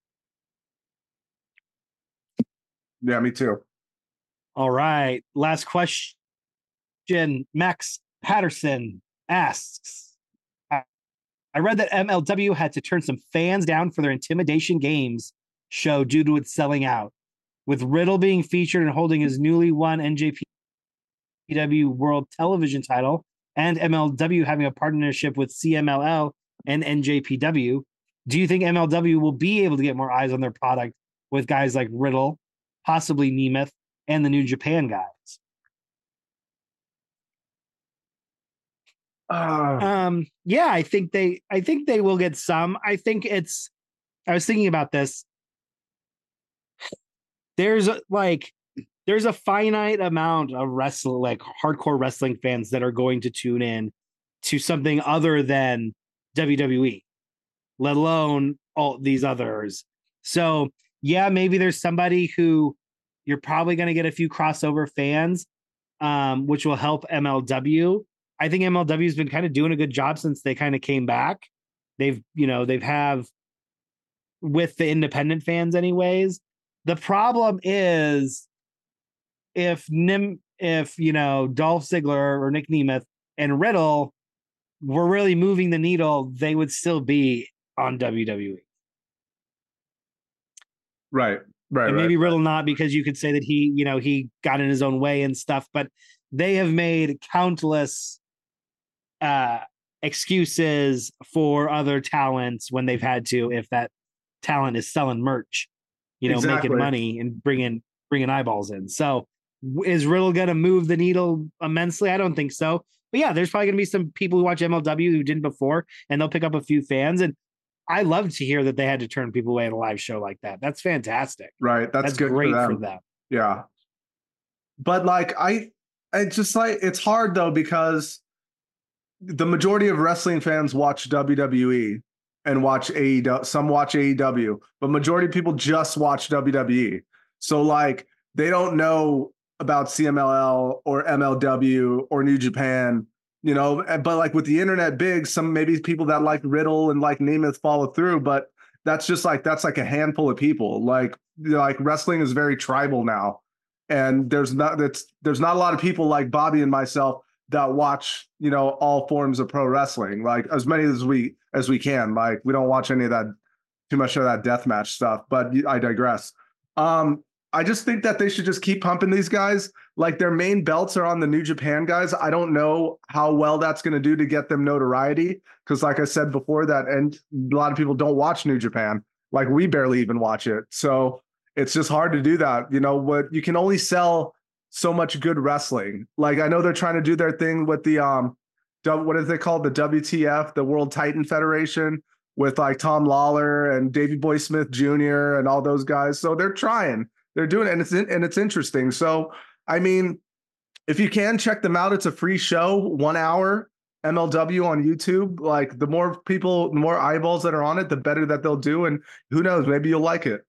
Yeah, me too. All right. Last question. Max Patterson asks, I read that M L W had to turn some fans down for their Intimidation Games show due to it selling out. With Riddle being featured and holding his newly won N J P W World Television title and M L W having a partnership with C M L L and N J P W, do you think M L W will be able to get more eyes on their product with guys like Riddle, possibly Nemeth, and the New Japan guys? Uh, um, yeah, I think they, I think they will get some. I think it's, I was thinking about this. There's like, there's a finite amount of wrestling, like hardcore wrestling fans that are going to tune in to something other than W W E, let alone all these others. So yeah, maybe there's somebody who you're probably going to get a few crossover fans, um, which will help M L W. I think M L W has been kind of doing a good job since they kind of came back. They've, you know, they've have with the independent fans anyways. The problem is if Nim, if, you know, Dolph Ziggler or Nick Nemeth and Riddle were really moving the needle, they would still be on W W E. Right, right. And maybe right, Riddle right. not, because you could say that he, you know, he got in his own way and stuff, but they have made countless uh, excuses for other talents when they've had to, if that talent is selling merch, you know, Exactly. making money and bringing, bringing eyeballs in. So is Riddle going to move the needle immensely? I don't think so. But yeah, there's probably going to be some people who watch M L W who didn't before, and they'll pick up a few fans. And I love to hear that they had to turn people away at a live show like that. That's fantastic. Right. That's, That's good great for them. for them. Yeah. But like I it's just like it's hard though because the majority of wrestling fans watch W W E and watch A E W. Some watch A E W, but majority of people just watch W W E. So like they don't know about C M L L or M L W or New Japan, you know. But like with the internet big, some maybe people that like Riddle and like Nemeth follow through, but that's just like that's like a handful of people. Like you know, like wrestling is very tribal now, and there's not that's there's not a lot of people like Bobby and myself that watch, you know, all forms of pro wrestling, like as many as we as we can. Like we don't watch any of that too much of that deathmatch stuff, but I digress. Um, I just think that they should just keep pumping these guys. Like their main belts are on the New Japan guys. I don't know how well that's going to do to get them notoriety. Cause like I said before that, and a lot of people don't watch New Japan. Like we barely even watch it. So it's just hard to do that. You know what? You can only sell so much good wrestling. Like I know they're trying to do their thing with the um what is they called, the W T F, the World Titan Federation, with like Tom Lawler and Davey Boy Smith Junior and all those guys. So they're trying, they're doing it, and it's and it's interesting. So I mean, if you can check them out, it's a free show, one hour M L W on YouTube. Like the more people, the more eyeballs that are on it, the better that they'll do. And who knows, maybe you'll like it.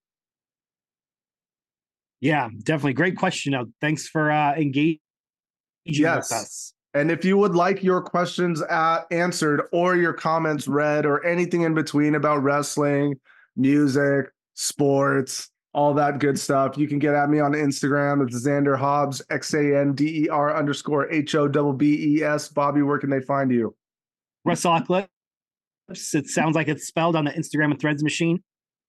Yeah, definitely. Great question. Now, thanks for uh, engaging yes. with us. And if you would like your questions at, answered or your comments read or anything in between about wrestling, music, sports, all that good stuff, you can get at me on Instagram. It's Xander Hobbs, X A N D E R underscore H O B B E S. Bobby, where can they find you? WrestleClips. It sounds like it's spelled on the Instagram and Threads machine.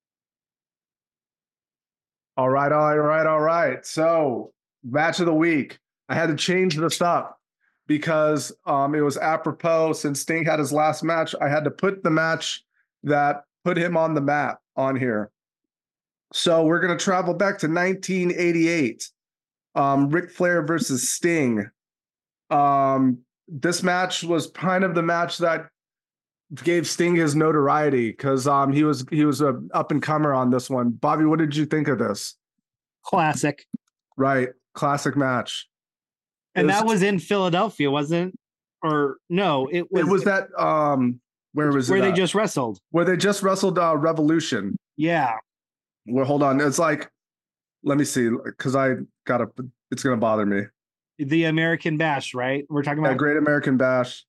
All right, all right, all right, all right. So, match of the week. I had to change this up because um, it was apropos. Since Sting had his last match, I had to put the match that put him on the map on here. So we're going to travel back to nineteen eighty-eight. Um, Ric Flair versus Sting. Um, this match was kind of the match that gave Sting his notoriety because um, he was he was a up and comer on this one. Bobby, what did you think of this? Classic. Right, classic match. And was, that was in Philadelphia, wasn't? Or no, it was. It was that. Um, where was where it? Where they at? just wrestled. Where they just wrestled uh, Revolution. Yeah. Well, hold on. It's like, let me see, because I gotta. It's gonna bother me. The American Bash, right? We're talking about yeah, Great American Bash.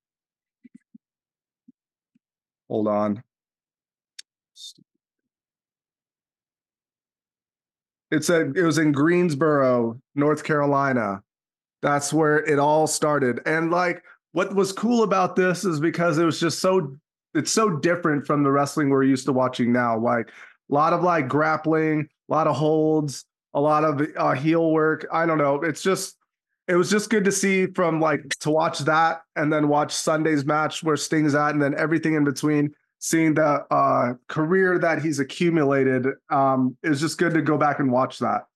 Hold on. It's a. It was in Greensboro, North Carolina. That's where it all started. And like, what was cool about this is because it was just so. It's so different from the wrestling we're used to watching now. Like a lot of like grappling, a lot of holds, a lot of uh, heel work. I don't know. It's just. It was just good to see from like to watch that and then watch Sunday's match where Sting's at and then everything in between. Seeing the uh, career that he's accumulated, um, it was just good to go back and watch that.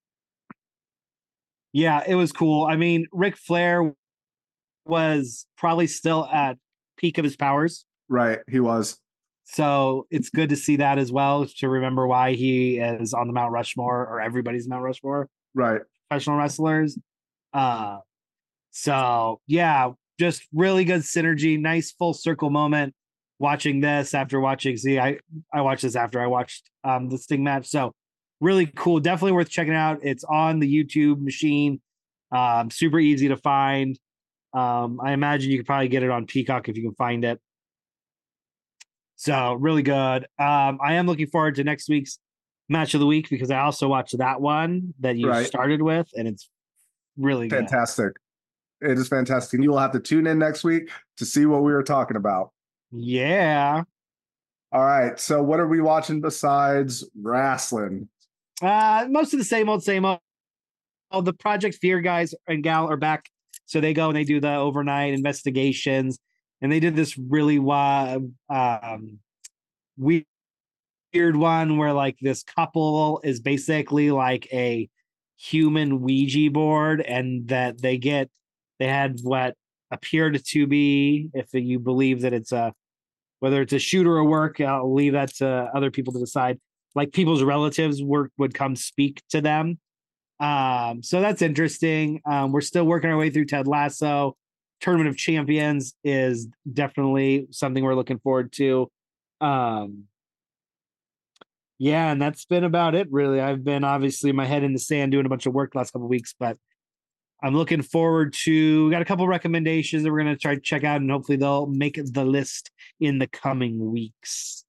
Yeah, it was cool. I mean, Ric Flair was probably still at peak of his powers. Right, he was. So it's good to see that as well, to remember why he is on the Mount Rushmore, or everybody's Mount Rushmore. Right. Professional wrestlers. Uh, so, yeah, just really good synergy. Nice full circle moment. Watching this after watching, see, I, I watched this after I watched um, the Sting match. So really cool. Definitely worth checking out. It's on the YouTube machine. Um, super easy to find. Um, I imagine you could probably get it on Peacock if you can find it. So really good. Um, I am looking forward to next week's match of the week because I also watched that one that you right. started with, and it's really fantastic. Good. It is fantastic. And you will have to tune in next week to see what we were talking about. Yeah. All right. So what are we watching besides wrestling? Uh, most of the same old, same old. Oh, the Project Fear guys and gal are back. So they go and they do the overnight investigations. And they did this really wild, um, weird one where like this couple is basically like a human Ouija board, and that they get, they had what appeared to be, if you believe that it's a whether it's a shoot or a work, I'll leave that to other people to decide. Like people's relatives work would come speak to them. Um, so that's interesting. Um, we're still working our way through Ted Lasso. Tournament of Champions is definitely something we're looking forward to. Um, yeah, and that's been about it, really. I've been obviously my head in the sand doing a bunch of work the last couple of weeks, but I'm looking forward to. We got a couple recommendations that we're going to try to check out, and hopefully they'll make the list in the coming weeks.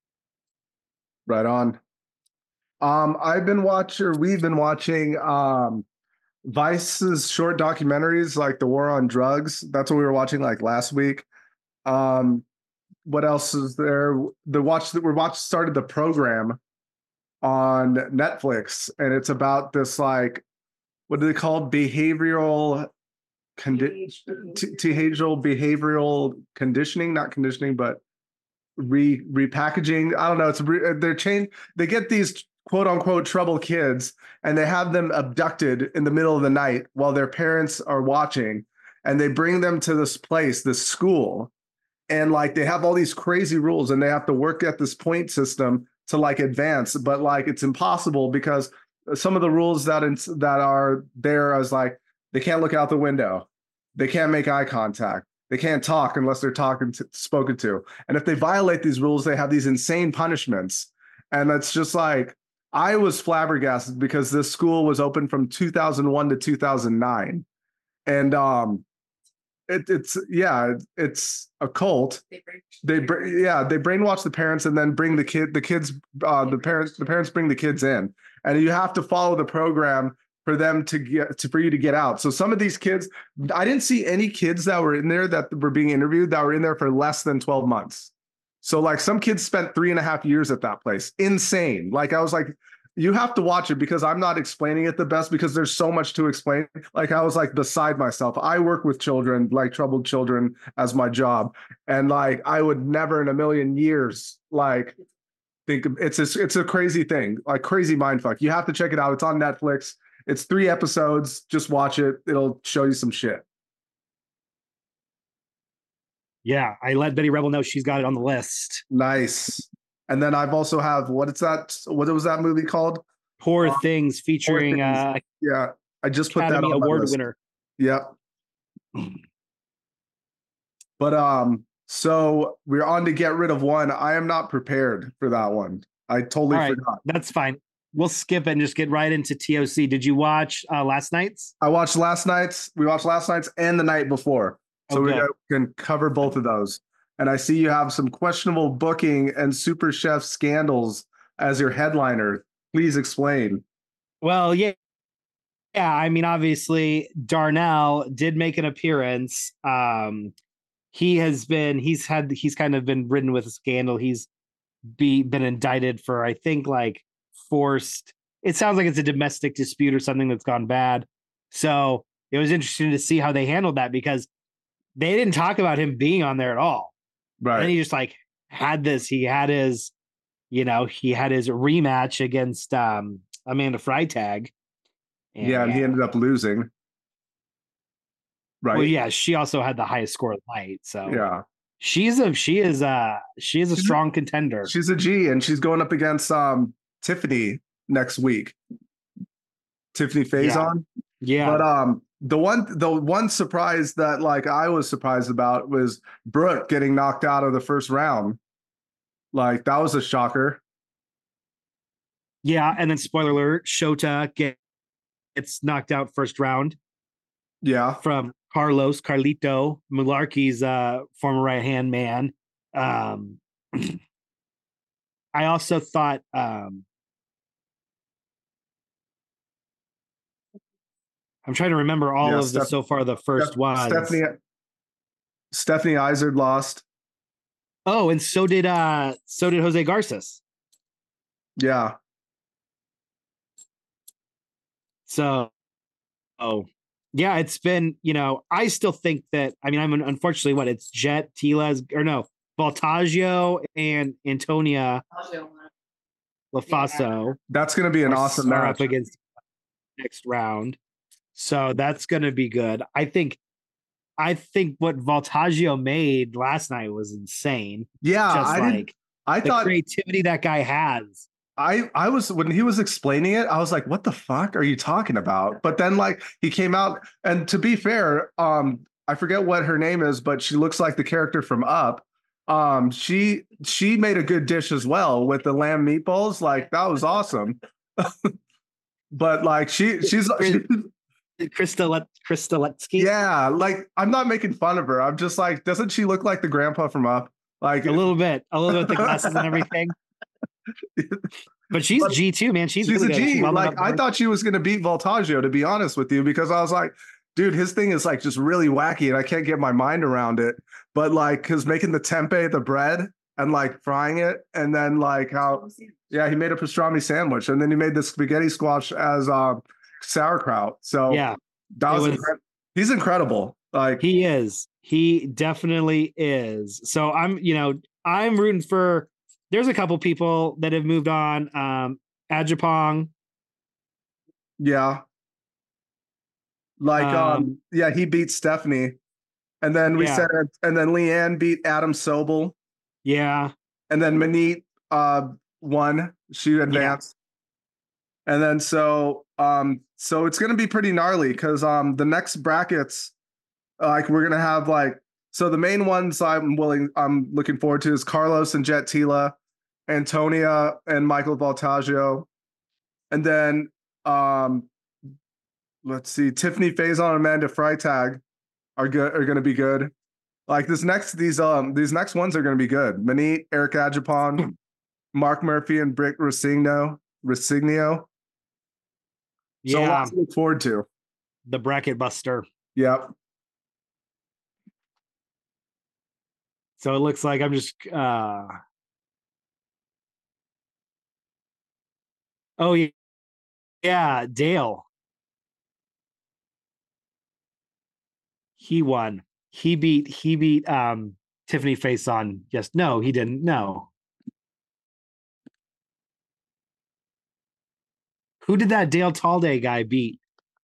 Right on. Um, I've been watching, or we've been watching um, Vice's short documentaries, like The War on Drugs. That's what we were watching like last week. Um, what else is there? The watch that we're watching started the program on Netflix, and it's about this like, what do they call behavioral condi- t- behavioral behavioral conditioning, not conditioning, but re repackaging. I don't know. It's re- they're change. They get these quote unquote troubled kids, and they have them abducted in the middle of the night while their parents are watching, and they bring them to this place, this school, and like they have all these crazy rules, and they have to work at this point system to like advance, but like it's impossible because some of the rules that in, that are there is like they can't look out the window, they can't make eye contact, they can't talk unless they're talking to, spoken to, and if they violate these rules, they have these insane punishments. And it's just like I was flabbergasted because this school was open from two thousand one to two thousand nine, and um, it, it's yeah, it's a cult. They yeah, they brainwash the parents and then bring the kid, the kids, uh, the parents, the parents bring the kids in, and you have to follow the program for them to get to for you to get out. So some of these kids, I didn't see any kids that were in there that were being interviewed that were in there for less than twelve months. So like some kids spent three and a half years at that place. Insane. Like I was like, you have to watch it because I'm not explaining it the best because there's so much to explain. Like I was like beside myself. I work with children, like troubled children as my job. And like, I would never in a million years, like think it's a, it's a crazy thing, like crazy mindfuck. You have to check it out. It's on Netflix. It's three episodes. Just watch it. It'll show you some shit. Yeah, I let Betty Rebel know she's got it on the list. Nice. And then I've also have, what is that? What was that movie called? Poor uh, Things, featuring Poor Things. uh yeah, I just put Academy that on Award my list. winner. Yep. But um, so we're on to Get Rid of One. I am not prepared for that one. I totally right, forgot. That's fine. We'll skip it and just get right into T O C. Did you watch uh, last night's? I watched last night's. We watched last night's and the night before. So okay. we can cover both of those. And I see you have some questionable booking and Super Chef scandals as your headliner. Please explain. Well, yeah. Yeah, I mean, obviously, Darnell did make an appearance. Um, he has been, he's had, he's kind of been ridden with a scandal. He's be, been indicted for, I think, like forced, it sounds like it's a domestic dispute or something that's gone bad. So it was interesting to see how they handled that because they didn't talk about him being on there at all. Right. And he just like had this, he had his, you know, he had his rematch against um, Amanda Freitag. And, yeah, and he ended up losing. Right. Well, yeah, she also had the highest score of the night. So yeah, she's a she is a she is a she's strong a, contender. She's a G, and she's going up against um Tiffany next week. Tiffany Faison. Yeah. yeah. But um the one the one surprise that like I was surprised about was Brooke getting knocked out of the first round. Like that was a shocker. Yeah, and then spoiler alert, Shota get, gets knocked out first round. Yeah. From Carlos Carlito Mularkey's uh, former right hand man. Um, I also thought um, I'm trying to remember all yeah, of Steph- the so far the first Steph- ones. Stephanie Stephanie Izard lost. Oh, and so did uh so did Jose Garces. Yeah. So oh yeah, it's been, you know, I still think that, I mean, I'm unfortunately what it's Jet, Tilas, or no, Voltaggio and Antonia Lafaso. That's going to be an awesome match up against next round. So that's going to be good. I think I think what Voltaggio made last night was insane. Yeah, Just I like didn't. I the thought creativity that guy has. I I was when he was explaining it, I was like, "What the fuck are you talking about?" But then like he came out, and to be fair, um, I forget what her name is, but she looks like the character from Up. Um, she she made a good dish as well with the lamb meatballs. Like that was awesome. But like she she's she, Krista Kristaletsky. yeah, like I'm not making fun of her. I'm just like, doesn't she look like the grandpa from Up? Like A little bit, a little bit with the glasses and everything. But she's But G too, man. She's, she's really a good. G. She's well Like enough I to- thought she was gonna beat Voltaggio, to be honest with you, because I was like, dude, his thing is like just really wacky, and I can't get my mind around it. But like, cause making the tempeh, the bread, and like frying it, and then like how, yeah, he made a pastrami sandwich, and then he made the spaghetti squash as um sauerkraut. So yeah, that it was, was- incre- he's incredible. Like he is. He definitely is. So I'm, you know, I'm rooting for. There's a couple people that have moved on. Um, Ajapong. yeah, like um, Um, yeah, he beat Stephanie, and then we Yeah. said, and then Leanne beat Adam Sobel. Yeah, And then Manit uh won. She advanced. And then so um so it's gonna be pretty gnarly because um the next brackets, uh, like we're gonna have like, so the main ones I'm willing I'm looking forward to is Carlos and Jet Tila, Antonia and Michael Voltaggio. And then um let's see, Tiffany Faison and Amanda Freitag are good are gonna be good. Like this next, these um these next ones are going to be good. Manit, Eric Ajapon, Mark Murphy, and Brick Rosigno. Rosigno. So yeah. lots to look forward to. The bracket buster. Yep. So it looks like I'm just. uh Oh yeah, yeah. Dale. He won. He beat. He beat um Tiffany Faison. Yes. No, he didn't. No. Who did that Dale Talday guy beat?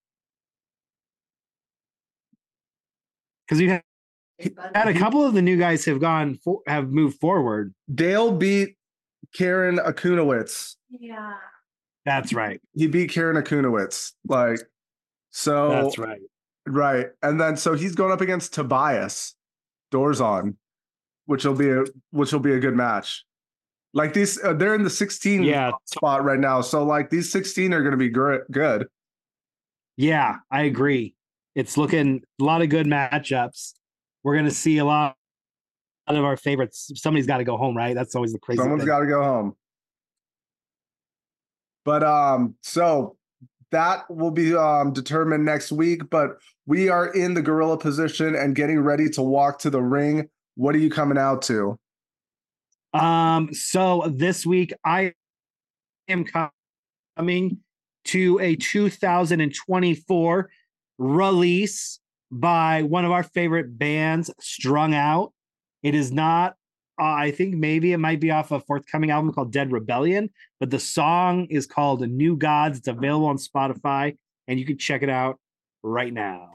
Because you had, had a couple of the new guys have gone for, have moved forward. Dale beat Karen Akunowitz. Yeah. That's right. He beat Karen Akunowitz. Like, so That's right. right. And then so he's going up against Tobias Dorzon, which will be a which will be a good match. Like these, uh, they're in the sixteen Yeah. spot right now. So like these sixteen are going to be gr- good. Yeah, I agree. It's looking a lot of good matchups. We're gonna see a lot of our favorites. Somebody's got to go home, right? That's always the crazy Someone's thing. got to go home. But um, so that will be um determined next week. But we are in the gorilla position and getting ready to walk to the ring. What are you coming out to? Um, so this week I am coming to a two thousand twenty-four release by one of our favorite bands, Strung Out. It is not, uh, I think maybe it might be off a forthcoming album called Dead Rebellion, but the song is called New Gods. It's available on Spotify, and you can check it out right now.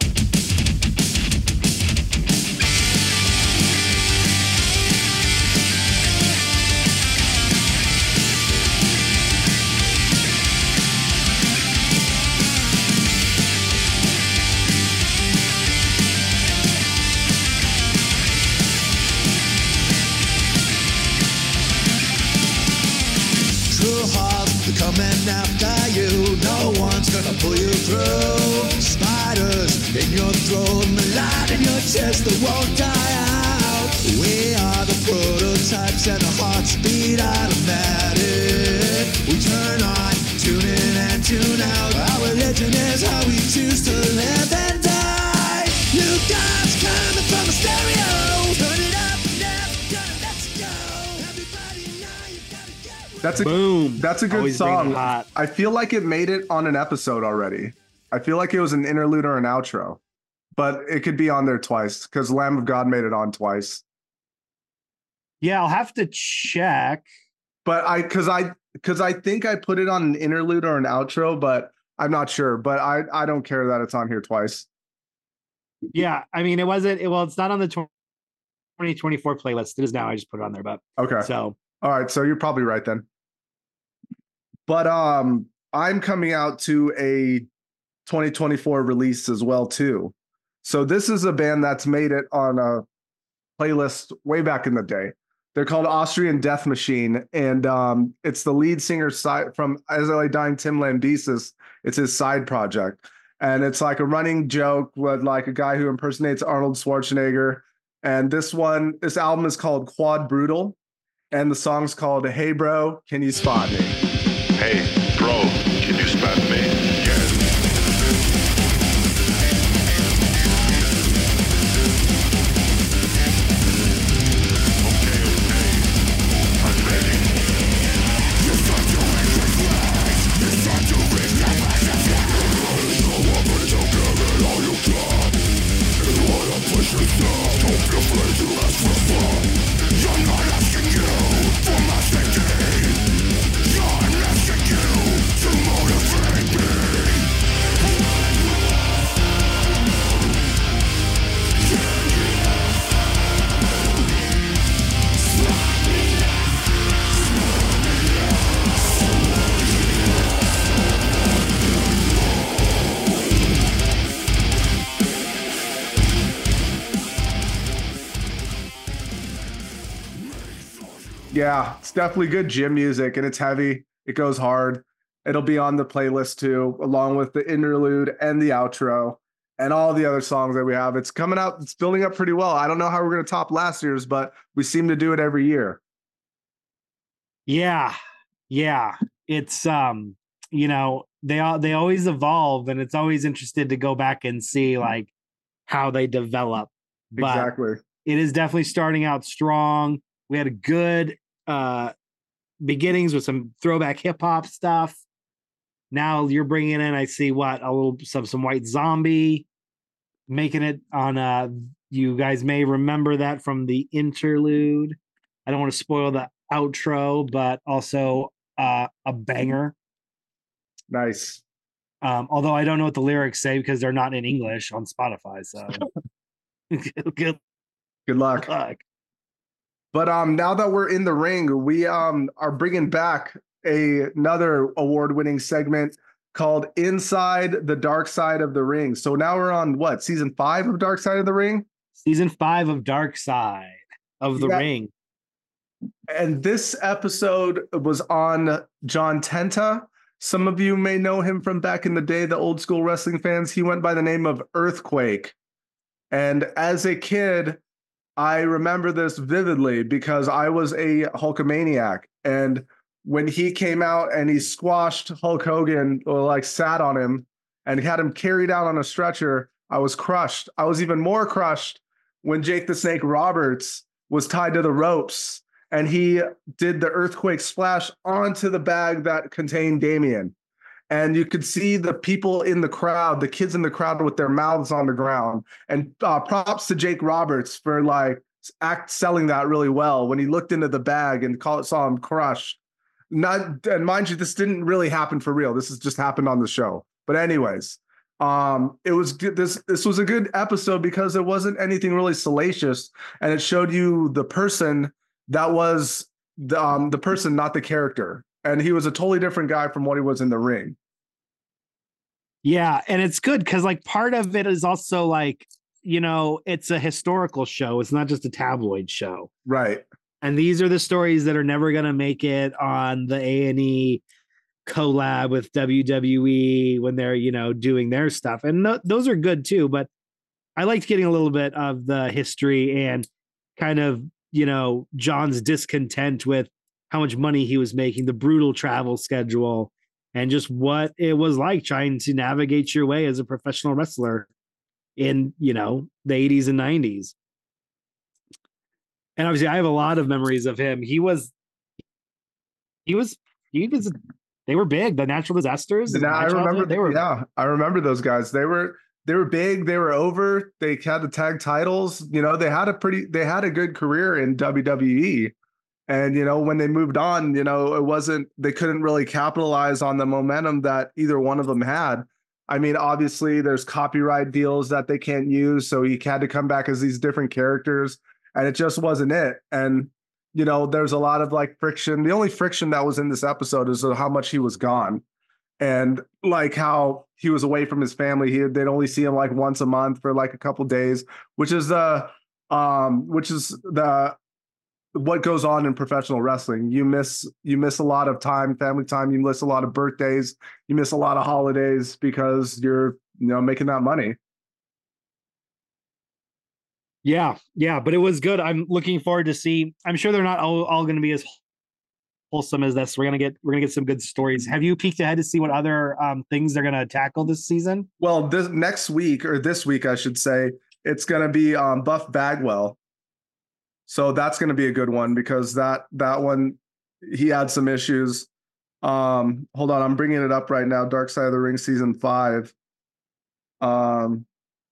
True hearts, they're coming after you. No one's gonna pull you through. Spiders in your throat, and the light in your chest that won't die out. We are the prototypes, and our hearts beat automatic. We turn on, tune in and tune out. Our religion is how we choose to live and die. New gods coming from the stereo. Turn it up, never gonna let you go. Everybody now you gotta get. That's a Boom. that's a good Always brings song. it hot. I feel like it made it on an episode already. I feel like it was an interlude or an outro, but it could be on there twice because Lamb of God made it on twice. Yeah, I'll have to check. But I because I because I think I put it on an interlude or an outro, but I'm not sure. But I I don't care that it's on here twice. Yeah, I mean, it wasn't. It, well, it's not on the twenty twenty-four playlist. It is now. I just put it on there, but Okay. so All right, so you're probably right then. But um, I'm coming out to a twenty twenty-four release as well too. So this is a band that's made it on a playlist way back in the day. They're called Austrian Death Machine, and um, it's the lead singer side from As I Lay Dying, Tim Lambesis. It's his side project, and it's like a running joke with like a guy who impersonates Arnold Schwarzenegger. And this one, this album is called Quad Brutal, and the song's called Hey Bro, Can You Spot Me? Hey, bro, can you spot me? Yes. Okay, okay. I'm ready. Yeah, it's definitely good gym music, and it's heavy. It goes hard. It'll be on the playlist too, along with the interlude and the outro and all the other songs that we have. It's coming out. It's building up pretty well. I don't know how we're going to top last year's, but we seem to do it every year. yeah, yeah. It's um, you know, they all they always evolve, and it's always interested to go back and see like how they develop. But Exactly. it is definitely starting out strong. We had a good uh beginnings with some throwback hip hop stuff. Now you're bringing in, I see what a little some some White Zombie, making it on. Uh, you guys may remember that from the interlude. I don't want to spoil the outro, but also uh, a banger. Nice. Um, although I don't know what the lyrics say because they're not in English on Spotify. So good Good luck. luck. But um, now that we're in the ring, we um are bringing back a, another award-winning segment called Inside the Dark Side of the Ring. So now we're on what, season five of Dark Side of the Ring? Season five of Dark Side of the Yeah. Ring. And this episode was on John Tenta. Some of you may know him from back in the day, the old school wrestling fans. He went by the name of Earthquake. And as a kid, I remember this vividly because I was a Hulkamaniac. And when he came out and he squashed Hulk Hogan, or like sat on him and had him carried out on a stretcher, I was crushed. I was even more crushed when Jake the Snake Roberts was tied to the ropes and he did the earthquake splash onto the bag that contained Damien. And you could see the people in the crowd, the kids in the crowd with their mouths on the ground. And uh, props to Jake Roberts for like act selling that really well when he looked into the bag and call, saw him crushed. Not, and mind you, this didn't really happen for real. This has just happened on the show. But anyways, um, it was good. This this was a good episode because it wasn't anything really salacious, and it showed you the person that was the um, the person, not the character. And he was a totally different guy from what he was in the ring. Yeah, and it's good because like part of it is also like, you know, it's a historical show. It's not just a tabloid show. Right. And these are the stories that are never going to make it on the A and E collab with W W E when they're, you know, doing their stuff. And th- those are good too. But I liked getting a little bit of the history and kind of, you know, John's discontent with how much money he was making, the brutal travel schedule, and just what it was like trying to navigate your way as a professional wrestler in, you know, the eighties and nineties. And obviously I have a lot of memories of him. He was, he was, he was, they were big. The Natural Disasters. Now, I remember, they were, yeah, I remember those guys. They were, they were big. They were over. They had the tag titles. You know, they had a pretty, they had a good career in W W E. And, you know, when they moved on, you know, it wasn't, they couldn't really capitalize on the momentum that either one of them had. I mean, obviously there's copyright deals that they can't use, so he had to come back as these different characters, and it just wasn't it. And you know, there's a lot of like friction. The only friction that was in this episode is how much he was gone, and like how he was away from his family. He they'd only see him like once a month for like a couple days, which is the um, which is the what goes on in professional wrestling. You miss you miss a lot of time, family time. You miss a lot of birthdays. You miss a lot of holidays because you're, you know, making that money. Yeah, yeah, but it was good. I'm looking forward to see. I'm sure they're not all, all going to be as wholesome as this. We're gonna get we're gonna get some good stories. Have you peeked ahead to see what other um, things they're gonna tackle this season? Well, this next week or this week, I should say, it's gonna be um, Buff Bagwell. So that's going to be a good one because that that one, he had some issues. Um, hold on, I'm bringing it up right now. Dark Side of the Ring season five. Um,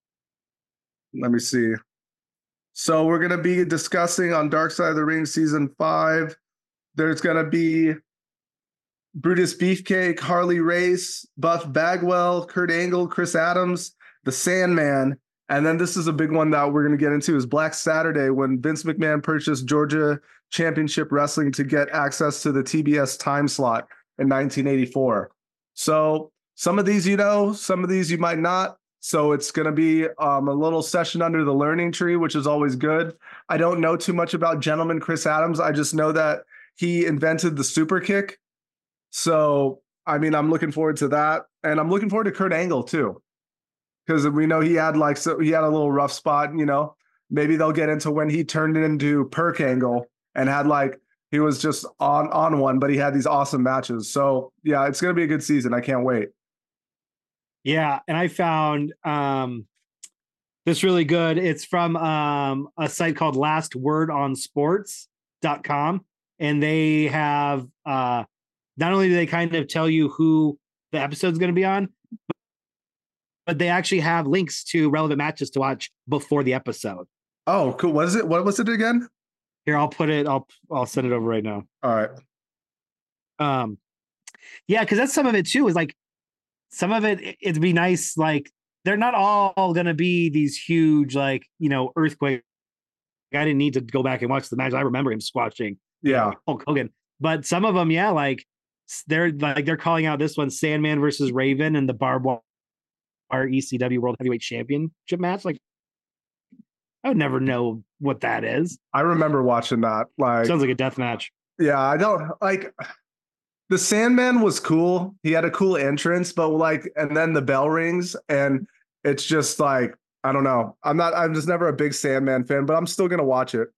let me see. So we're going to be discussing on Dark Side of the Ring season five. There's going to be Brutus Beefcake, Harley Race, Buff Bagwell, Kurt Angle, Chris Adams, the Sandman. And then this is a big one that we're going to get into is Black Saturday, when Vince McMahon purchased Georgia Championship Wrestling to get access to the T B S time slot in nineteen eighty-four. So some of these, you know, some of these you might not. So it's going to be um, a little session under the learning tree, which is always good. I don't know too much about Gentleman Chris Adams. I just know that he invented the super kick. So, I mean, I'm looking forward to that. And I'm looking forward to Kurt Angle too. Because we know he had like so he had a little rough spot, you know. Maybe they'll get into when he turned it into Perk Angle and had like he was just on on one, but he had these awesome matches. So yeah, it's gonna be a good season. I can't wait. Yeah, and I found um, this really good. It's from um, a site called last word on sports dot com, and they have uh, not only do they kind of tell you who the episode's going to be on, but they actually have links to relevant matches to watch before the episode. Oh, cool. What is it? What was it again? Here, I'll put it. I'll I'll send it over right now. All right. Um, yeah, because that's some of it too. Is like some of it. It'd be nice. Like they're not all going to be these huge, like you know, earthquake. I didn't need to go back and watch the match. I remember him squashing. Yeah, know, Hulk Hogan. But some of them, yeah, like they're like they're calling out this one, Sandman versus Raven, and the barbed wire our E C W World Heavyweight Championship match. Like, I would never know what that is. I remember watching that. Like, sounds like a death match. Yeah, I don't like the Sandman was cool. He had a cool entrance, but like, and then the bell rings, and it's just like I don't know. I'm not. I'm just never a big Sandman fan, but I'm still gonna watch it.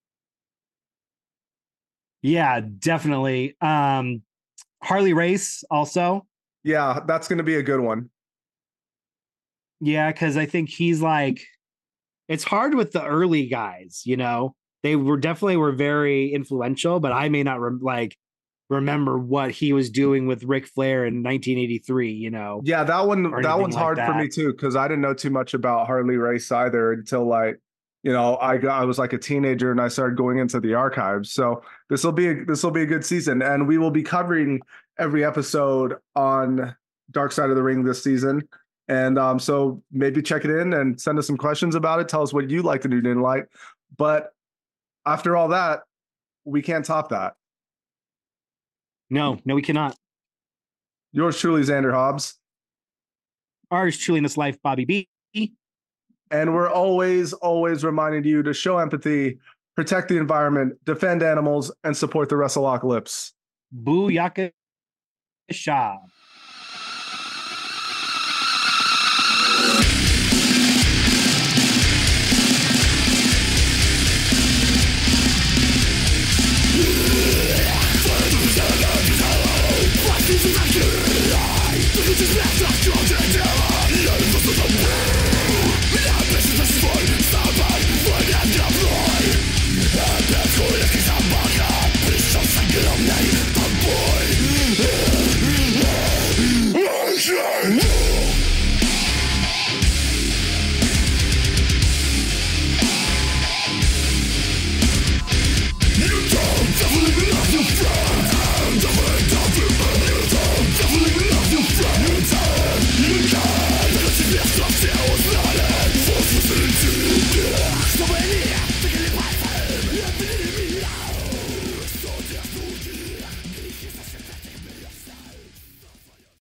Yeah, definitely. Um, Harley Race also. Yeah, that's gonna be a good one. Yeah, because I think he's like, it's hard with the early guys, you know, they were definitely were very influential, but I may not re- like remember what he was doing with Ric Flair in nineteen eighty-three, you know. Yeah, that one, that one's like hard that. for me too, because I didn't know too much about Harley Race either until like, you know, I got, I was like a teenager and I started going into the archives. So this will be, a, this will be a good season, and we will be covering every episode on Dark Side of the Ring this season. And um, so maybe check it in and send us some questions about it. Tell us what you like to do, didn't like. But after all that, we can't top that. No, no, we cannot. Yours truly, Xander Hobbs. Ours truly in this life, Bobby B. And we're always, always reminding you to show empathy, protect the environment, defend animals, and support the Wrestleapocalypse. Booyaka Shah. This is